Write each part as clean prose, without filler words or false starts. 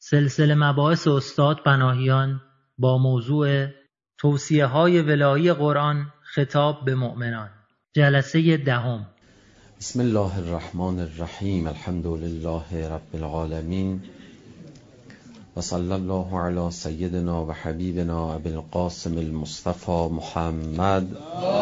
سلسله مباحث استاد پناهیان با موضوع توصیه‌های ولایی قرآن خطاب به مؤمنان، جلسه 10. بسم الله الرحمن الرحیم. الحمد لله رب العالمین و صلی الله علی سیدنا و حبیبنا ابی القاسم المصطفى محمد.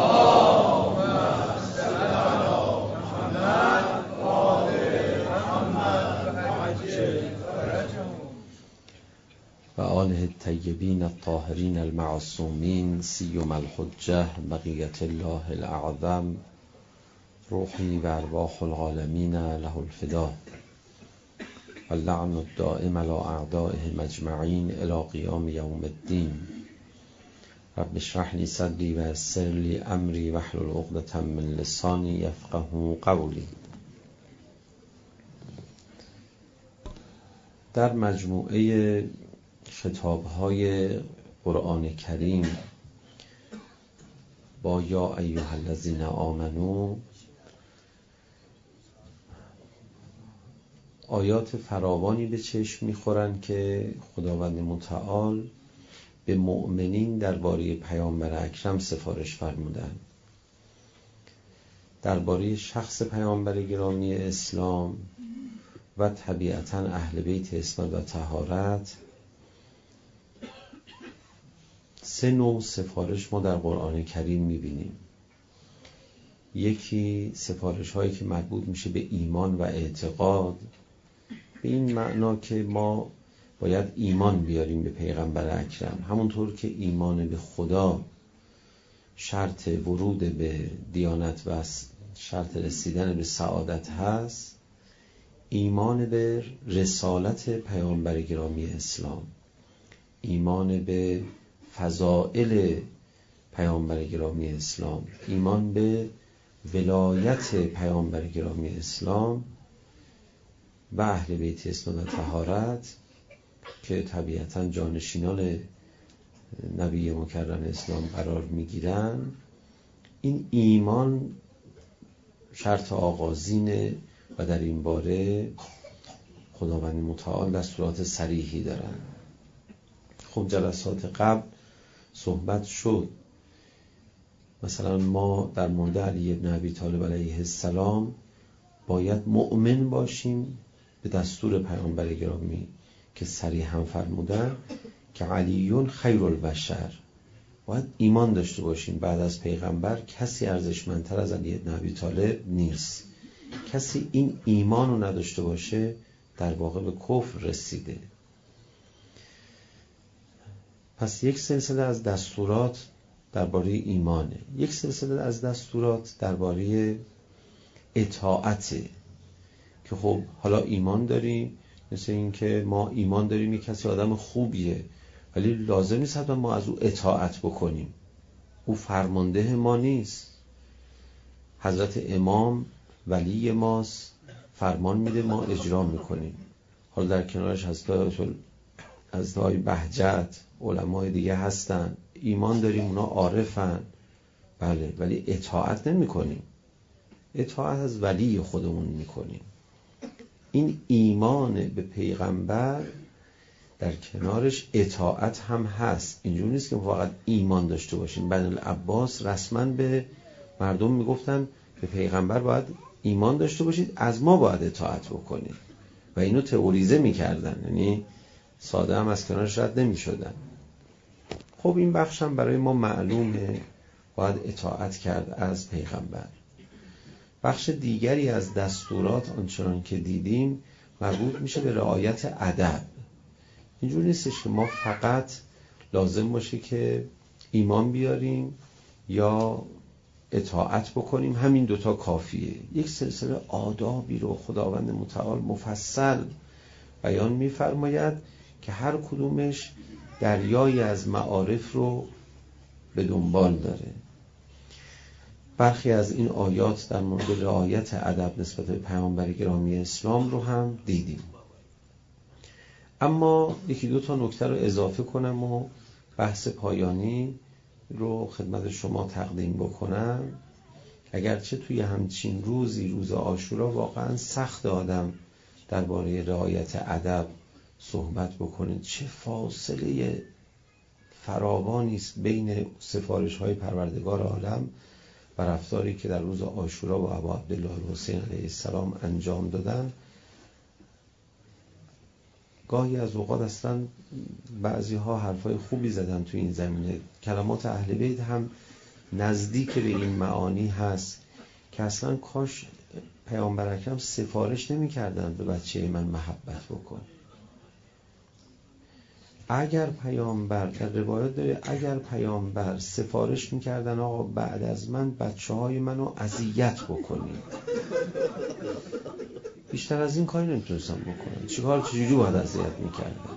و آله الطیبین الطاهرین المعصومین سیما الحجة بقیة الله الاعظم روحی و ارواح العالمین له الفدا و اللعن الدائم علی اعدائهم اجمعین الی قیام یوم الدین. رب اشرح لی صدری و یسر لی امری واحلل عقدة من لسانی یفقهوا قولی. در مجموعه خطاب‌های قرآن کریم با یا ایها الذین آمنو آیات فراوانی به چشم می‌خورند که خداوند متعال به مؤمنین درباره پیامبر اکرم سفارش فرمودند، درباره شخص پیامبر گرامی اسلام و طبیعتاً اهل بیت عصمت و طهارت. 3 نوع سفارش ما در قرآن کریم می‌بینیم. یکی سفارش هایی که مربوط میشه به ایمان و اعتقاد، به این معنا که ما باید ایمان بیاریم به پیغمبر اکرم، همونطور که ایمان به خدا شرط ورود به دیانت و شرط رسیدن به سعادت هست. ایمان به رسالت پیامبر گرامی اسلام، ایمان به فضائل پیامبر گرامی اسلام، ایمان به ولایت پیامبر گرامی اسلام و اهل بیت عصمت و طهارت که طبیعتاً جانشینان نبی مکرم اسلام قرار میگیرن. این ایمان شرط آغازینه و در این باره خداوند متعال دستورات صریحی دارن. خب جلسات قبل صحبت شد، مثلا ما در مورد علی بن ابی طالب علیه السلام باید مؤمن باشیم به دستور پیامبر گرامی که صریحا فرمودن که علی خیر البشر. باید ایمان داشته باشیم بعد از پیغمبر کسی ارزشمندتر از علی بن ابی طالب نیست. کسی این ایمان رو نداشته باشه در واقع به کفر رسیده. پس یک سلسله از دستورات درباره ایمانه، یک سلسله از دستورات درباره اطاعته که خب حالا ایمان داریم، مثل این که ما ایمان داریم یک کسی آدم خوبیه ولی لازم نیست حتما ما از او اطاعت بکنیم، او فرمانده ما نیست. حضرت امام ولی ماست، فرمان میده ما اجرا میکنیم. حالا در کنارش حضرت های بهجت علمای دیگه هستن، ایمان داریم اونا عارفن، بله، ولی اطاعت نمی کنیم. اطاعت از ولی خودمون میکنیم. این ایمان به پیغمبر در کنارش اطاعت هم هست. اینجور نیست که فقط ایمان داشته باشیم. بنی العباس رسما به مردم میگفتن به پیغمبر باید ایمان داشته باشید، از ما باید اطاعت بکنید و اینو تئوریزه میکردن، یعنی ساده هم از کنارش رد نمی شدن. خب این بخش هم برای ما معلومه، باید اطاعت کرد از پیغمبر. بخش دیگری از دستورات آنچنان که دیدیم مربوط میشه به رعایت ادب. اینجور نیستش که ما فقط لازم باشه که ایمان بیاریم یا اطاعت بکنیم، همین دوتا کافیه. یک سلسله آدابی رو خداوند متعال مفصل بیان میفرماید که هر کدومش دریایی از معارف رو به دنبال داره. برخی از این آیات در مورد رعایت ادب نسبت به پیامبر گرامی اسلام رو هم دیدیم. اما یکی دو تا نکته رو اضافه کنم و بحث پایانی رو خدمت شما تقدیم بکنم. اگرچه توی همچین روزی، روز عاشورا، واقعا سخت آدم درباره رعایت ادب صحبت بکنید. چه فاصله فراوانی است بین سفارش‌های پروردگار عالم و رفتاری که در روز عاشورا با ابا عبدالله الحسین علیه السلام انجام دادن. گاهی از اوقات اصلا بعضی ها حرفای خوبی زدن تو این زمینه. کلمات اهل بیت هم نزدیک به این معانی هست که اصلا کاش پیامبر اکرم سفارش نمی کردن به بچه من محبت بکن. اگر پیامبر، در روایات داره، اگر پیامبر سفارش میکردن آقا بعد از من بچه های منو اذیت بکنید، بیشتر از این کاری نمیتونستم بکنم. چجوری باید اذیت میکردن؟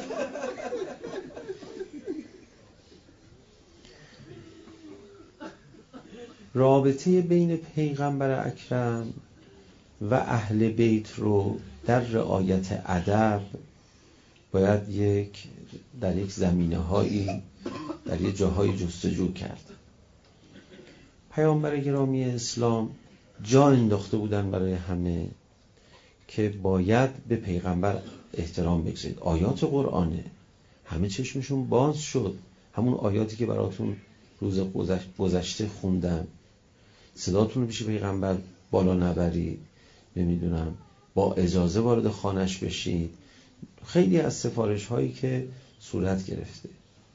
رابطه بین پیغمبر اکرم و اهل بیت رو در رعایت ادب باید در یک زمینه‌هایی در یک جاهای جستجو کرد. پیامبر گرامی اسلام جا انداخته بودن برای همه که باید به پیغمبر احترام بگذارید. آیات قرآنه، همه چشمشون باز شد. همون آیاتی که براتون روز گذشته خوندم، صداتون رو پیش پیغمبر بالا نبرید، نمیدونم با اجازه وارد خانش بشید، خیلی از سفارش هایی که صورت گرفته.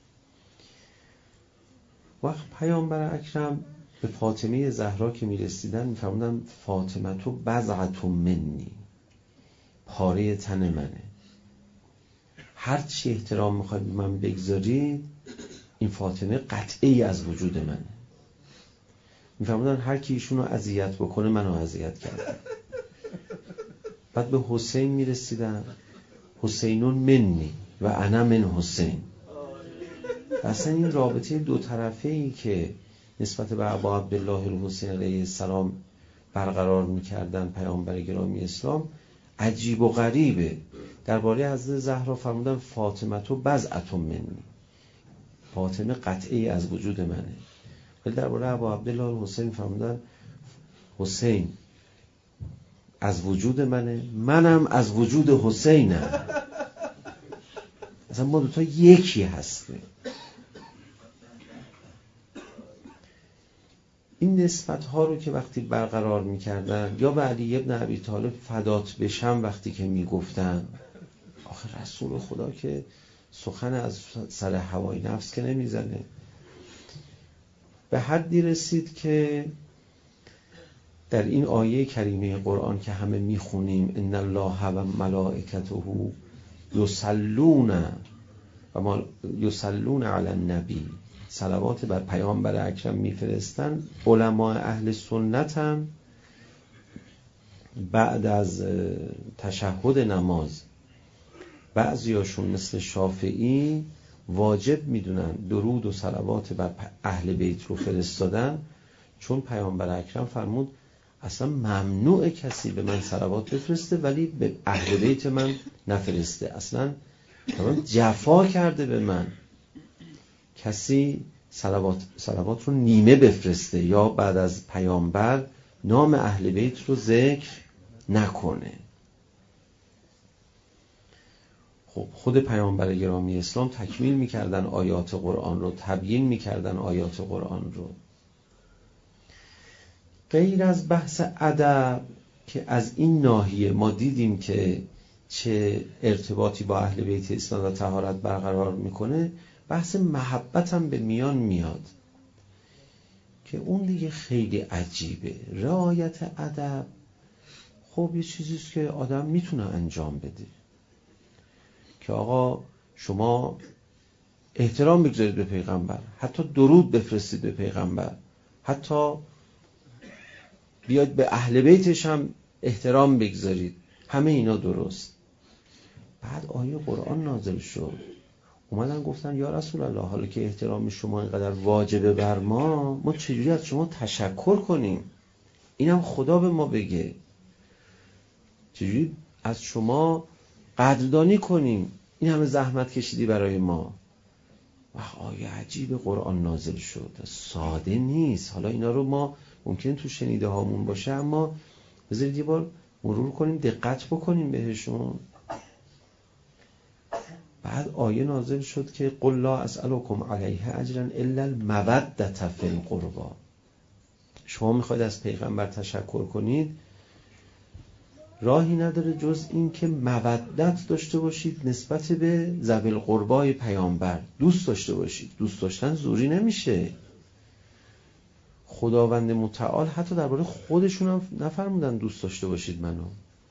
وقت پیامبر اکرم به فاطمه زهرا که میرسیدن میفرمودن فاطمه تو بضعة منی، پاره تن منه، هر چی احترام میخواید به من بگذارید، این فاطمه قطعی از وجود منه. میفرمودن هر کی ایشونو اذیت بکنه منو اذیت کرده. بعد به حسین میرسیدن، حسینون منی و انا من حسین. اصلا این رابطه دو طرفه‌ای که نسبت به ابا عبدالله الحسین علیه السلام برقرار میکردن پیامبر گرامی اسلام عجیب و غریبه. درباره حضرت زهرا فرمودن فاطمه تو بضعة منی، فاطمه قطعی از وجود منه. ولی درباره ابا عبدالله الحسین فرمودن حسین از وجود منه، منم از وجود حسینم. اصلا ما دوتا یکی هستیم. این نسبت ها رو که وقتی برقرار میکردن، یا به علی ابن ابی طالب فدات بشم وقتی که میگفتن، آخه رسول خدا که سخن از سر هوای نفس که نمیزنه. به حدی رسید که در این آیه کریمه قرآن که همه میخونیم ان الله و ملائکته یصلون علی النبی، صلوات بر پیامبر اکرم میفرستن. علماء اهل سنت هم بعد از تشهد نماز بعضیاشون مثل شافعی واجب میدونن درود و صلوات بر اهل بیت رو فرستادن، چون پیامبر اکرم فرمود اصلا ممنوع کسی به من صلوات بفرسته ولی به اهل بیت من نفرسته. اصلا جفا کرده به من کسی صلوات رو نیمه بفرسته یا بعد از پیامبر نام اهل بیت رو ذکر نکنه. خب خود پیامبر گرامی اسلام تکمیل میکردن آیات قرآن رو، تبیین میکردن آیات قرآن رو. غیر از بحث ادب که از این ناحیه ما دیدیم که چه ارتباطی با اهل بیت اسلام و طهارت برقرار میکنه، بحث محبت هم به میان میاد که اون دیگه خیلی عجیبه. رعایت ادب خب یه چیزیست که آدم میتونه انجام بده، که آقا شما احترام بگذارید به پیغمبر، حتی درود بفرستید به پیغمبر، حتی بیاید به اهل بیتش هم احترام بگذارید، همه اینا درست. بعد آیه قرآن نازل شد، اومدن گفتن یا رسول الله حالا که احترام شما اینقدر واجبه بر ما چجوری از شما تشکر کنیم؟ اینم خدا به ما بگه. چجوری از شما قدردانی کنیم؟ این همه زحمت کشیدی برای ما. و آیه عجیب قرآن نازل شد، ساده نیست. حالا اینا رو ما ممکن تو شنیده هامون باشه، اما بذارید یه بار مرور کنیم، دقت بکنیم بهشون. بعد آیه نازل شد که قل لا اسألکم علیه اجرا الا المودة فی القربى. شما میخواید از پیغمبر تشکر کنید، راهی نداره جز این که مودت داشته باشید نسبت به ذوی القربای پیامبر، دوست داشته باشید. دوست داشتن زوری نمیشه. خداوند متعال حتی درباره خودشون هم نفرمودن دوست داشته باشید منو.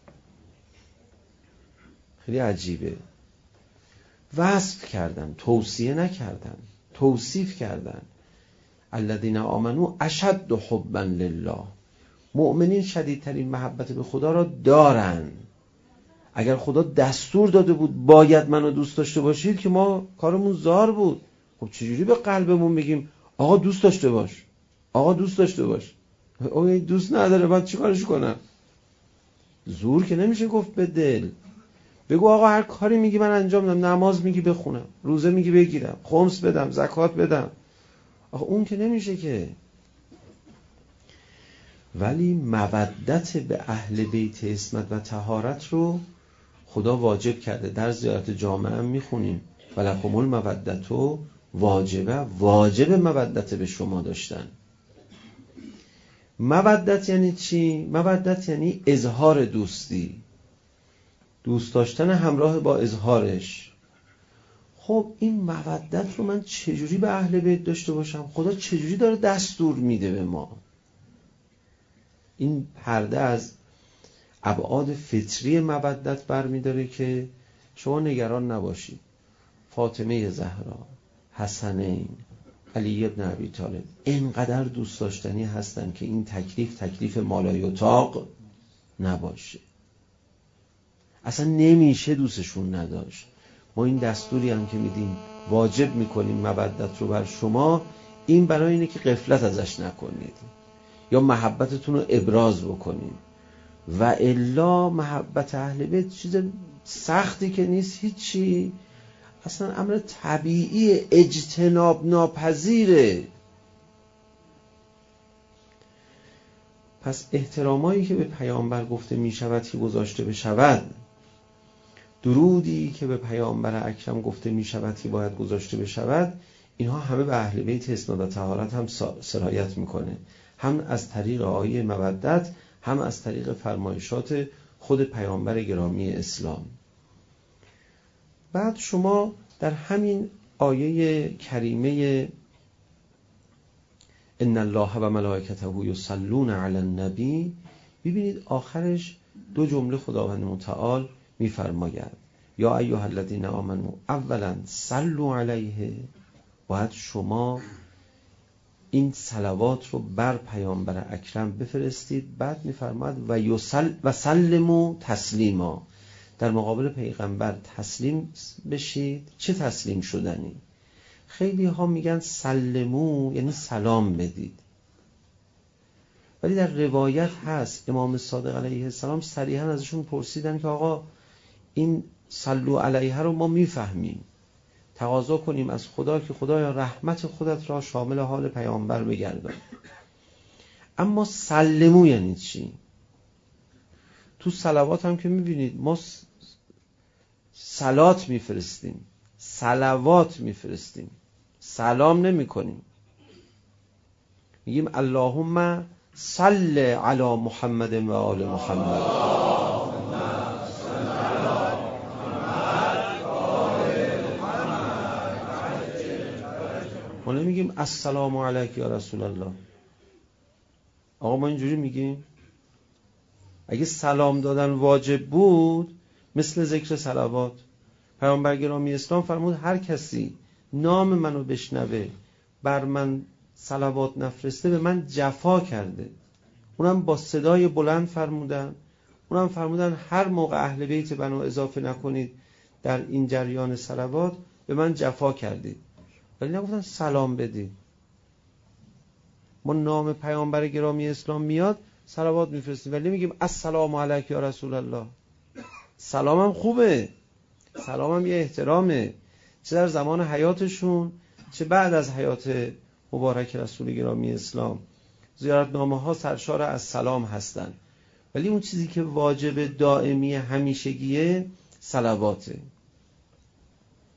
خیلی عجیبه. وصف کردن، توصیه نکردن، توصیف کردن. الذین آمنوا اشد حبا لله. مؤمنین شدیدترین محبت به خدا را دارن. اگر خدا دستور داده بود باید منو دوست داشته باشید که ما کارمون زار بود. خب چجوری به قلبمون بگیم آقا دوست داشته باش، آقا دوست داشته باش؟ آقا دوست نداره بعد چیکارش کنم؟ زور که نمیشه گفت به دل. بگو آقا هر کاری میگی من انجام بدم، نماز میگی بخونم، روزه میگی بگیرم، خمس بدم، زکات بدم. آقا اون که نمیشه که. ولی مودت به اهل بیت عصمت و طهارت رو خدا واجب کرده. در زیارت جامعه هم میخونیم ولکم المودة واجبه، واجب مودت به شما داشتن. مودت یعنی چی؟ مودت یعنی اظهار دوستی، دوست داشتن همراه با اظهارش. خب این مودت رو من چجوری به اهل بیت داشته باشم؟ خدا چجوری داره دستور میده به ما؟ این پرده از ابعاد فطری مودت برمیداره که شما نگران نباشید. فاطمه زهرا، حسنین، علی ابن ابی طالب اینقدر دوست داشتنی هستن که این تکلیف مالایطاق نباشه. اصلا نمیشه دوستشون نداشت. ما این دستوری هم که میدیم واجب میکنیم مودت رو بر شما، این برای اینه که غفلت ازش نکنید یا محبتتون رو ابراز بکنید. و الا محبت اهل بیت چیز سختی که نیست، هیچی، اصلا امر طبیعی، اجتناب ناپذیره. پس احترامایی که به پیامبر گفته می شود که گذاشته بشود، درودی که به پیامبر اکرم گفته می شود که باید گذاشته بشود، اینها همه به اهل بیت عصمت و طهارت هم سرایت میکنه، هم از طریق آیه مودت، هم از طریق فرمایشات خود پیامبر گرامی اسلام. بعد شما در همین آیه کریمه ان الله و ملائکته یصلون علی النبی ببینید آخرش دو جمله خداوند متعال میفرماید یا ایها الذین آمنوا اولا صلوا علیه. باید شما این صلوات رو بر پیامبر اکرم بفرستید. بعد میفرماید و سلموا تسلیما، در مقابل پیغمبر تسلیم بشید. چه تسلیم شدنی؟ خیلی ها میگن سلمو یعنی سلام بدید، ولی در روایت هست امام صادق علیه السلام صریحا ازشون پرسیدن که آقا این صلو علیه رو ما میفهمیم، تقاضا کنیم از خدا که خدایا رحمت خودت را شامل حال پیامبر بگردان، اما سلمو یعنی چی؟ تو صلوات هم که میبینید ما صلات میفرستیم، صلوات میفرستیم، سلام نمی کنیم. میگیم اللهم صل علی محمد و آل محمد. ما نمیگیم السلام علیک یا رسول الله. آقا ما اینجوری میگیم؟ اگه سلام دادن واجب بود مثل ذکر صلوات، پیامبر گرامی اسلام فرمود هر کسی نام منو بشنوه بر من صلوات نفرسته به من جفا کرده. اونم با صدای بلند فرمودن. اونم فرمودن هر موقع اهل بیت منو اضافه نکنید در این جریان صلوات به من جفا کردید، ولی نگفتن سلام بدید. ما نام پیامبر گرامی اسلام میاد صلوات میفرستیم، ولی میگیم السلام علیک یا رسول الله. سلام هم خوبه، سلام هم یه احترامه، چه در زمان حیاتشون چه بعد از حیات مبارک رسول گرامی اسلام. زیارتنامه ها سرشار از سلام هستن، ولی اون چیزی که واجب دائمی همیشگیه صلواته.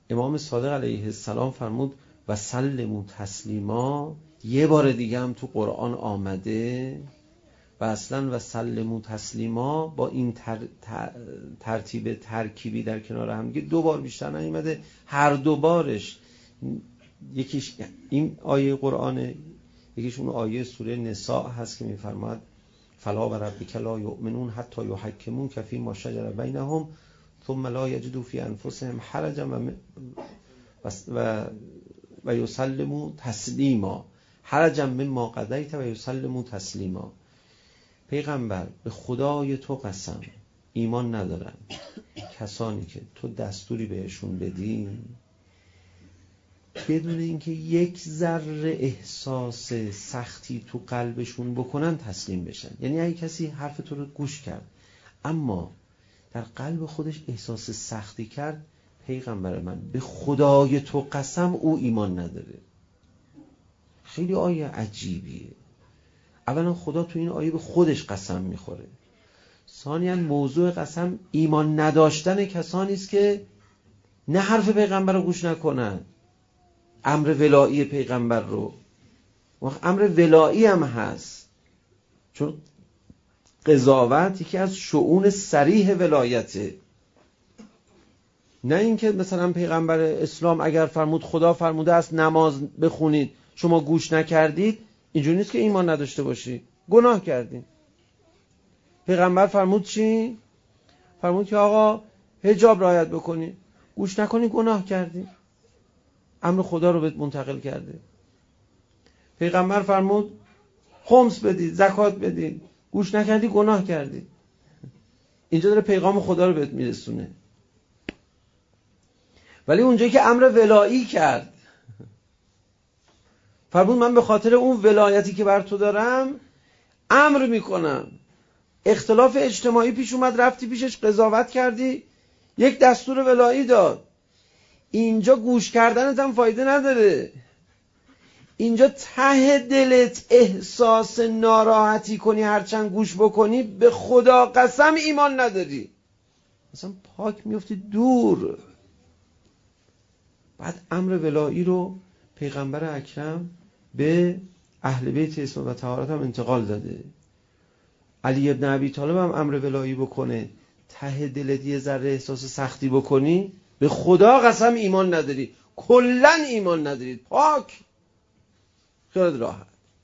امام صادق علیه السلام فرمود و سلموا تسلیما. یه بار دیگه هم تو قرآن آمده و اصلا و سلموا تسلیما با این ترتیب ترکیبی در کنار هم دیگه 2 بار بیشتر نیامده. هر 2 بارش یکیش این آیه قرآنه، یکیش اون آیه سوره نساء هست که میفرماد فلا و ربک لا یؤمنون حتی یحکمونک فیما شجر بینهم ثم لا یجدوا فی انفسهم حرجا و یسلموا تسلیما. حرجا مما قضیت و یسلموا تسلیما. پیغمبر به خدای تو قسم ایمان ندارن کسانی که تو دستوری بهشون بدی بدون اینکه یک ذره احساس سختی تو قلبشون بکنن تسلیم بشن. یعنی اگه کسی حرف تو رو گوش کرد اما در قلب خودش احساس سختی کرد، پیغمبر من به خدای تو قسم او ایمان نداره. خیلی آیه عجیبیه. اولا خدا تو این آیه به خودش قسم میخوره. ثانیاً موضوع قسم ایمان نداشتن کسانی است که نه حرف پیغمبر رو گوش نکنن، امر ولایی پیغمبر رو. امر ولایی هم هست، چون قضاوت یکی از شؤون صریح ولایته. نه اینکه مثلا پیغمبر اسلام اگر فرمود خدا فرموده است نماز بخونید شما گوش نکردید، اینجوری نیست که ایمان نداشته باشی، گناه کردین. پیغمبر فرمود چی؟ فرمود که آقا حجاب رعایت بکنی، گوش نکنی، گناه کردی، امر خدا رو بهت منتقل کرده. پیغمبر فرمود خمس بدید، زکات بدید، گوش نکردی، گناه کردی. اینجا داره پیغام خدا رو بهت میرسونه. ولی اونجایی که امر ولایی کرد، فرمود من به خاطر اون ولایتی که بر تو دارم امر میکنم. اختلاف اجتماعی پیش اومد، رفتی پیشش قضاوت کردی، یک دستور ولایی داد. اینجا گوش کردنت هم فایده نداره. اینجا ته دلت احساس ناراحتی کنی، هرچند گوش بکنی، به خدا قسم ایمان نداری، مثلا پاک میفتی دور. بعد امر ولایی رو پیغمبر اکرم به اهل بیت اسم و طهارت هم انتقال داده. علی ابن ابی طالب هم امر ولایی بکنه، ته دلت یه ذره احساس سختی بکنی، به خدا قسم ایمان نداری، کلن ایمان ندارید، پاک، خیلی راحت.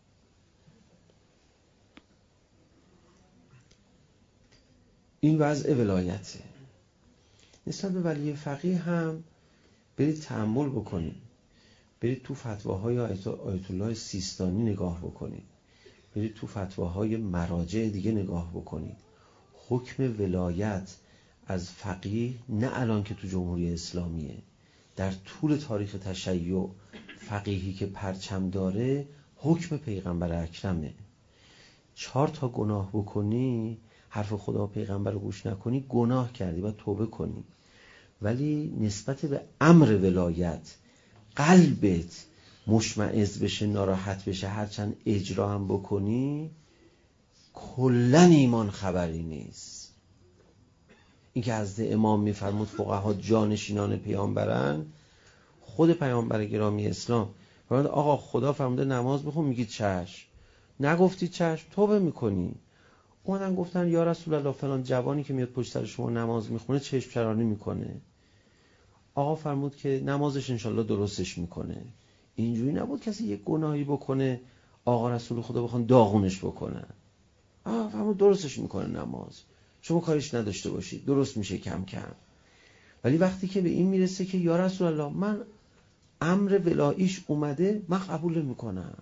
این وضع ولایته. نسبت به ولی فقیه هم برید تأمل بکنید، برید تو فتواهای آیت الله سیستانی نگاه بکنید، برید تو فتواهای مراجع دیگه نگاه بکنید. حکم ولایت از فقیه نه الان که تو جمهوری اسلامیه، در طول تاریخ تشیع فقیهی که پرچم داره حکم پیغمبر اکرمه. 4 تا گناه بکنی، حرف خدا و پیغمبر رو گوش نکنی، گناه کردی و توبه کنی. ولی نسبت به امر ولایت قلبت مشمئز بشه، ناراحت بشه، هرچند اجرا هم بکنی، کلن ایمان خبری نیست. این که حضرت امام میفرمود فقها جانشینان پیامبرن، خود پیامبر گرامی اسلام فرمود آقا خدا فرموده نماز بخون، میگید چشم، نگفتید چشم، توبه میکنی. اومدن گفتن یا رسول الله فلان جوانی که میاد پشت سر شما نماز میخونه چشم چرانی میکنه. آقا فرمود که نمازش انشالله درستش میکنه. اینجوری نبود کسی یک گناهی بکنه آقا رسول خدا بخوان داغونش بکنن. آقا فرمود درستش میکنه نماز، شما کاریش نداشته باشید، درست میشه کم کم. ولی وقتی که به این میرسه که یا رسول الله من امر ولاییش اومده، من قبول میکنم،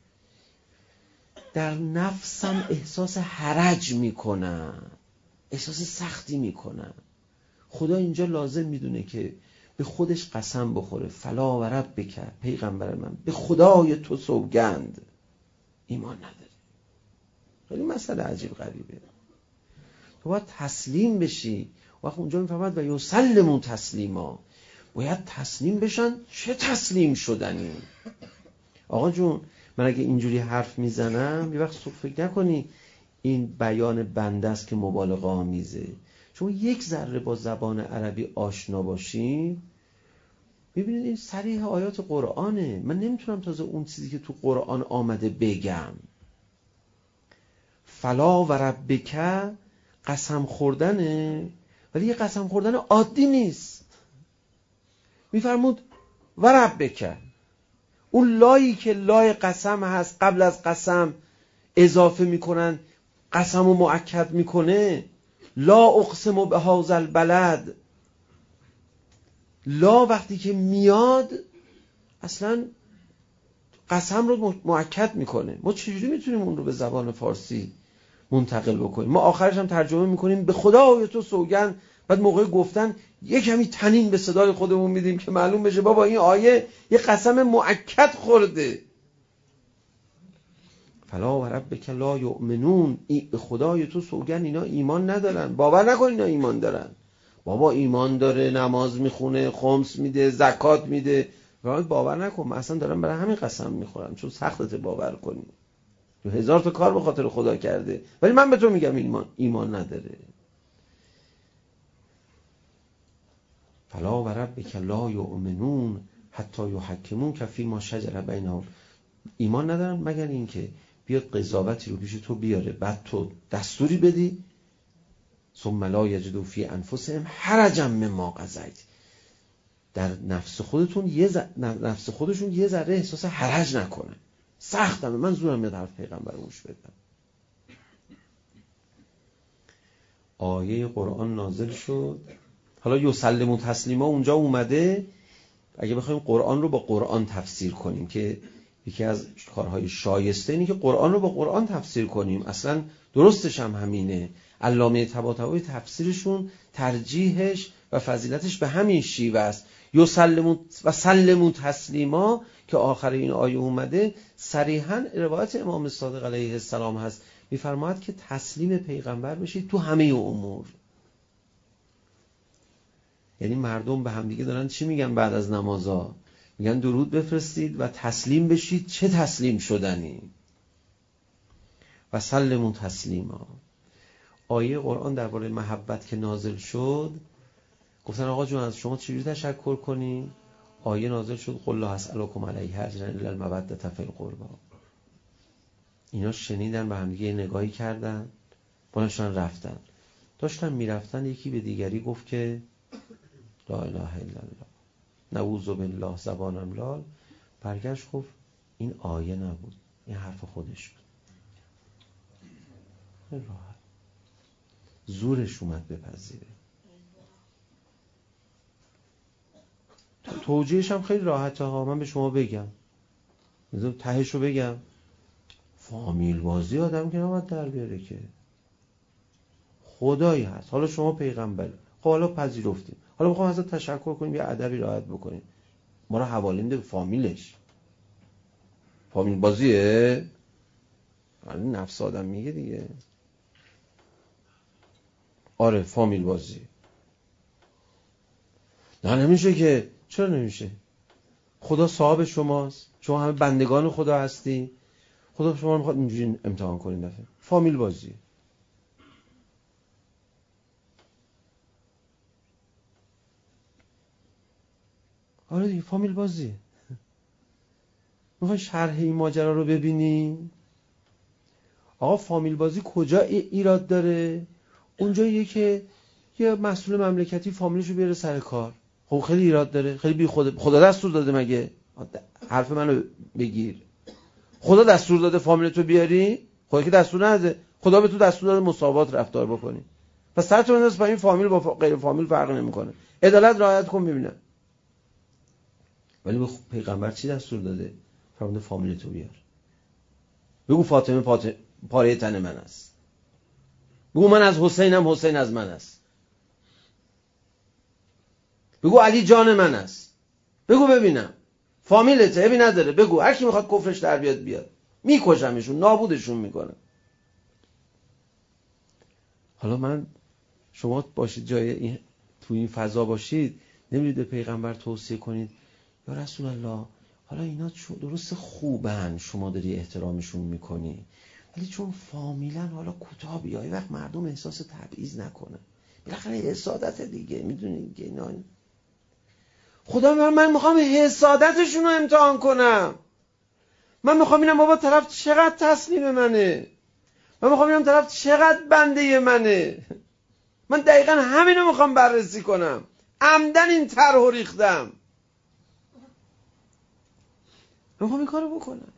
در نفسم احساس حرج میکنم، احساس سختی میکنم، خدا اینجا لازم میدونه که به خودش قسم بخوره فلا و ربک، پیغمبر من به خدای تو سوگند ایمان نداره. خیلی مسئله عجیب غریبه. تو باید تسلیم بشی. وقت اونجا میفهمد و یسلموا تسلیما، باید تسلیم بشن. چه تسلیم شدنی؟ آقا جون من اگه اینجوری حرف میزنم یه وقت فکر نکنی این بیان بنده است که مبالغه آمیزه. شما یک ذره با زبان عربی آشنا باشین، ببینید این صریح آیات قرآنه. من نمیتونم تازه اون چیزی که تو قرآن آمده بگم. فلا و ربک قسم خوردنه، ولی یه قسم خوردن عادی نیست. میفرمود و ربک، اون لایی که لای قسم هست قبل از قسم اضافه میکنن، قسم رو مؤکد میکنه. لا اقسم بهذا البلد، لا وقتی که میاد اصلا قسم رو مؤکد میکنه. ما چجوری میتونیم اون رو به زبان فارسی منتقل بکنیم؟ ما آخرش هم ترجمه میکنیم به خدای تو سوگند، بعد موقع گفتن یک کمی تنین به صدای خودمون میدیم که معلوم بشه بابا این آیه یه قسم مؤکد خورده. فلا و ربک لا یؤمنون، به خدای تو سوگند اینا ایمان ندارن. باور نکن اینا ایمان دارن. بابا ایمان داره، نماز میخونه، خمس میده، زکات میده. باور نکن، من اصلا دارم برای همین قسم میخورم چون سختت باور کنی. تو 1000 تا کار به خاطر خدا کرده، ولی من به تو میگم ایمان نداره. فلا و ربک لا یؤمنون حتی یحکمونک فیما شجر بینهم، ایمان ندارن مگر اینکه بیاد قضاوتی رو پیش تو بیاره، بعد تو دستوری بدی، ثم لا یجدوا فی انفسهم حرجا مما قضیت، در نفس خودشون یه ذره احساس حرج نکنه. سختمه، من زورم میاد حرف پیغمبر گوش بدم. آیه قرآن نازل شد. حالا یسلموا تسلیما اونجا اومده. اگه بخوایم قرآن رو با قرآن تفسیر کنیم، که یکی از کارهای شایسته اینه که قرآن رو با قرآن تفسیر کنیم، اصلا درستش هم همینه. علامه طباطبایی تفسیرشون ترجیحش و فضیلتش به همین شیوه است. یسلموا و سلموا تسلیما که آخر این آیه اومده، صریحاً روایت امام صادق علیه السلام هست، میفرماید که تسلیم پیغمبر بشید تو همه امور. یعنی مردم به هم دیگه دارن چی میگن بعد از نمازها؟ میگن درود بفرستید و تسلیم بشید. چه تسلیم شدنی؟ و سلموا تسلیما. آیه قرآن درباره محبت که نازل شد، گفتن آقا جون از شما چجوری تشکر کنیم؟ آیه نازل شد قل لا اسألکم علیه اجرا الا المودة فی القربى. اینا شنیدن، به هم دیگه نگاهی کردن، بلاشون رفتن. داشتن میرفتن، یکی به دیگری گفت که لا اله الا الله، نعوذ بالله، زبانم لال. برگشت گفت این آیه نبود، این حرف خودش بود. راحت زورش اومد بپذیره. توجیهش هم خیلی راحته ها. من به شما بگم، تهش رو بگم، فامیل بازی آدم که نباید در بیاره که. خدایی هست، حالا شما پیغمبر، خب حالا پذیرفتیم، حالا بخوام ازت تشکر کنیم، یه ادبی رعایت بکنیم، ما رو حواله میده به فامیلش. فامیل بازیه؟ ولی نفس آدم میگه دیگه. آره فامیل بازی. نه نمیشه که. چرا نمیشه؟ خدا صاحب شماست، شما همه بندگان خدا هستی، خدا شما رو میخواد اینجوری امتحان کنین دفعه. فامیل بازی. آره دیگه فامیل بازی. میخوای شرح این ماجرا رو ببینی؟ آقا فامیل بازی کجا ایراد داره؟ اونجاییه که یه مسئول مملکتی فامیلشو بیاره سر کار. خب خیلی ایراد داره، خیلی بی خدا دستور داده مگه؟ حرف منو بگیر. خدا دستور داده فامیلتو بیاری؟ خدا که دستور نداده. خدا به تو دستور داده مساوات رفتار بکنی. پس سرت بنداز پایین، فامیل با غیر فامیل فرق نمیکنه. عدالت رعایت کن ببینم. ولی به پیغمبر چی دستور داده؟ فرموده فامیلتو بیار. بگو فاطمه پاره تن من است. بگو من از حسینم، حسین از من است. بگو علی جان من است. بگو ببینم. فامیلته ابی نداره، بگو. هر کی میخواد کفرش در بیاد. میکشمشون، نابودشون میکنم. حالا من شما باشید جای این، تو این فضا باشید، نمیرید به پیغمبر توصیه کنید یا رسول الله حالا اینا درست خوبن، شما داری احترامشون میکنی، ولی چون فامیلن حالا کوتاه بیای وقت مردم احساس تبعیض نکنه. بالاخره حسادت دیگه، میدونید که اینا خدا من میخوام حسادتشون رو امتحان کنم. من میخوام اینم بابا طرف چقدر تسلیم منه، من میخوام اینم طرف چقدر بنده منه. من دقیقا همینو میخوام بررسی کنم. عمدن این طرحو ریختم، من میخوام این کارو بکنم.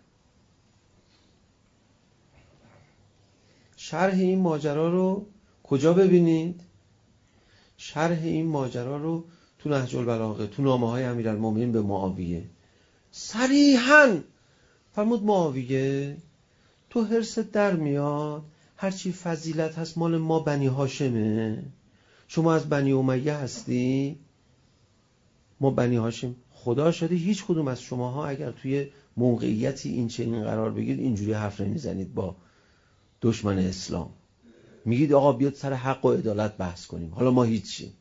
شرح این ماجرا رو کجا ببینید؟ شرح این ماجرا رو تو نهج البلاغه، تو نامه‌های امیرالمومنین به معاویه. صریحاً فرمود معاویه تو حرصت در میاد هرچی فضیلت هست مال ما بنی هاشمه، شما از بنی امیه هستی، ما بنی هاشم. خدا شده هیچ کدوم از شماها اگر توی موقعیتی این چنین قرار بگید اینجوری حرف نمیزنید با دشمن اسلام، میگید آقا بیاد سر حق و عدالت بحث کنیم، حالا ما هیچی.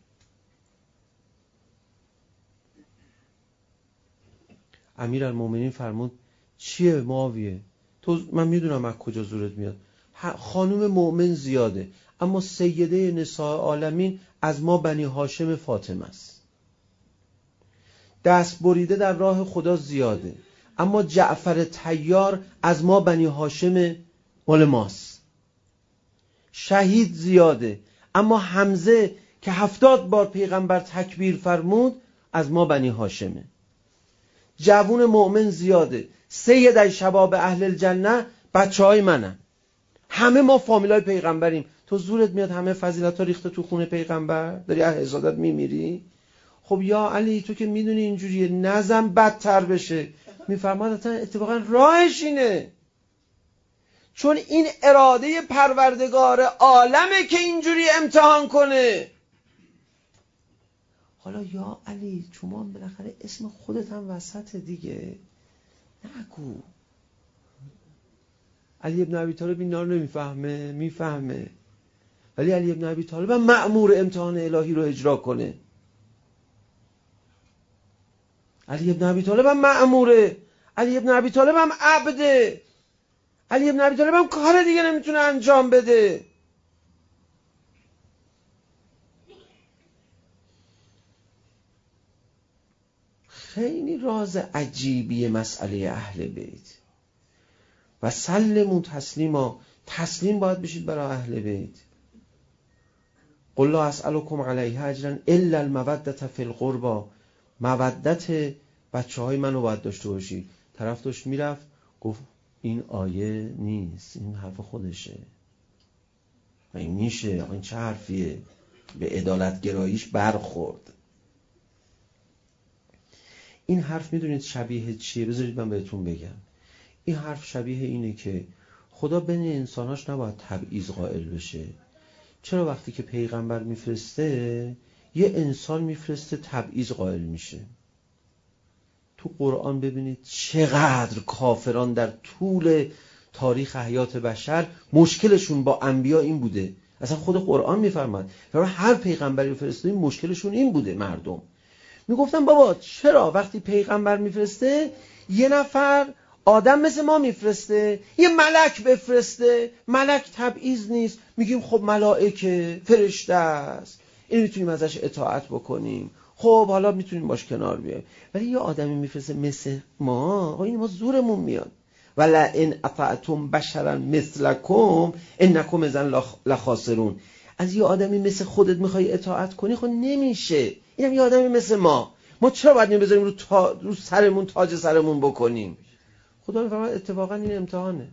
امیرالمومنین فرمود چیه معاویه؟ تو من میدونم از کجا زورت میاد، خانم مؤمن زیاده اما سیده نساء عالمین از ما بنی هاشم فاطمه است. دست بریده در راه خدا زیاده اما جعفر طیار از ما بنی هاشم مال ماست. شهید زیاده اما حمزه که 70 بار پیغمبر تکبیر فرمود از ما بنی هاشمه. جوون مؤمن زیاده، سید شباب اهل الجنه بچهای منن، همه ما فامیلای پیغمبریم. تو زورت میاد همه فضیلت ها ریخته تو خونه پیغمبر، داری از حسادت میمیری؟ خب یا علی تو که میدونی اینجوریه نظم بدتر بشه. میفرماد اتفاقا راهش اینه، چون این اراده پروردگار عالمه که اینجوری امتحان کنه. حالا یا علی شما بالاخره اسم خودت هم وسط دیگه، نگو. علی ابن ابی طالب اینا رو نمیفهمه؟ میفهمه، ولی علی ابن ابی طالب هم مأمور امتحان الهی رو اجرا کنه. علی ابن ابی طالب هم مأموره، علی ابن ابی طالب هم عبده، علی ابن ابی طالب هم کار دیگه نمیتونه انجام بده. خیلی راز عجیبی مسئله اهل بیت. و سلموا تسلیما، تسلیم باید بشید برای اهل بیت. قل لا اسألکم علیه اجرا الا المودة فی القربى، مودت بچه های منو باید داشته باشید. طرف داشت میرفت گفت این آیه نیست، این حرف خودشه. و این میشه، این چه حرفیه؟ به عدالت گراییش برخورد. این حرف میدونید شبیه چیه؟ بذارید من بهتون بگم. این حرف شبیه اینه که خدا بین انساناش نباید تبعیض قائل بشه. چرا وقتی که پیغمبر میفرسته یه انسان میفرسته تبعیض قائل میشه؟ تو قرآن ببینید چقدر کافران در طول تاریخ حیات بشر مشکلشون با انبیا این بوده. اصلا خود قرآن میفرماد هر پیغمبری رو فرستادیم مشکلشون این بوده. مردم میگفتن بابا چرا وقتی پیغمبر میفرسته یه نفر آدم مثل ما میفرسته، یه ملک بفرسته؟ ملک تبعیض نیست. میگیم خب ملائکه فرشته است، این میتونیم ازش اطاعت بکنیم، خب حالا میتونیم باش کنار بیایم. ولی یه آدمی میفرسته مثل ما، این ما زورمون میاد. ولا ان اطعتم بشرا مثلکم انکم اذا لخاسرون. از یه آدمی مثل خودت میخوای اطاعت کنی؟ خب نمیشه. اینم یه آدمی مثل ما چرا باید بذاریم رو سرمون تاج سرمون بکنیم؟ خدا میفرماید اتفاقا این امتحانه.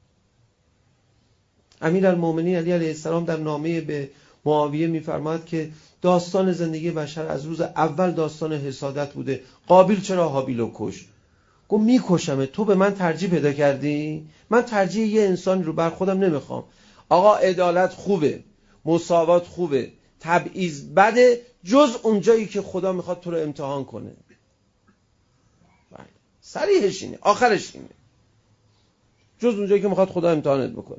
امیرالمومنین علی علیه السلام در نامه به معاویه میفرماید که داستان زندگی بشر از روز اول داستان حسادت بوده. قابیل چرا هابیل رو کشت؟ گفت میکشمه، تو به من ترجیح پیدا کردی؟ من ترجیح یه انسانی رو بر خودم نمیخوام. آقا عدالت خوبه، مساوات خوبه، تبعیض بده، جز اونجایی که خدا میخواد تو رو امتحان کنه. صریحش اینه، آخرش اینه، جز اونجایی که میخواد خدا امتحانت بکنه.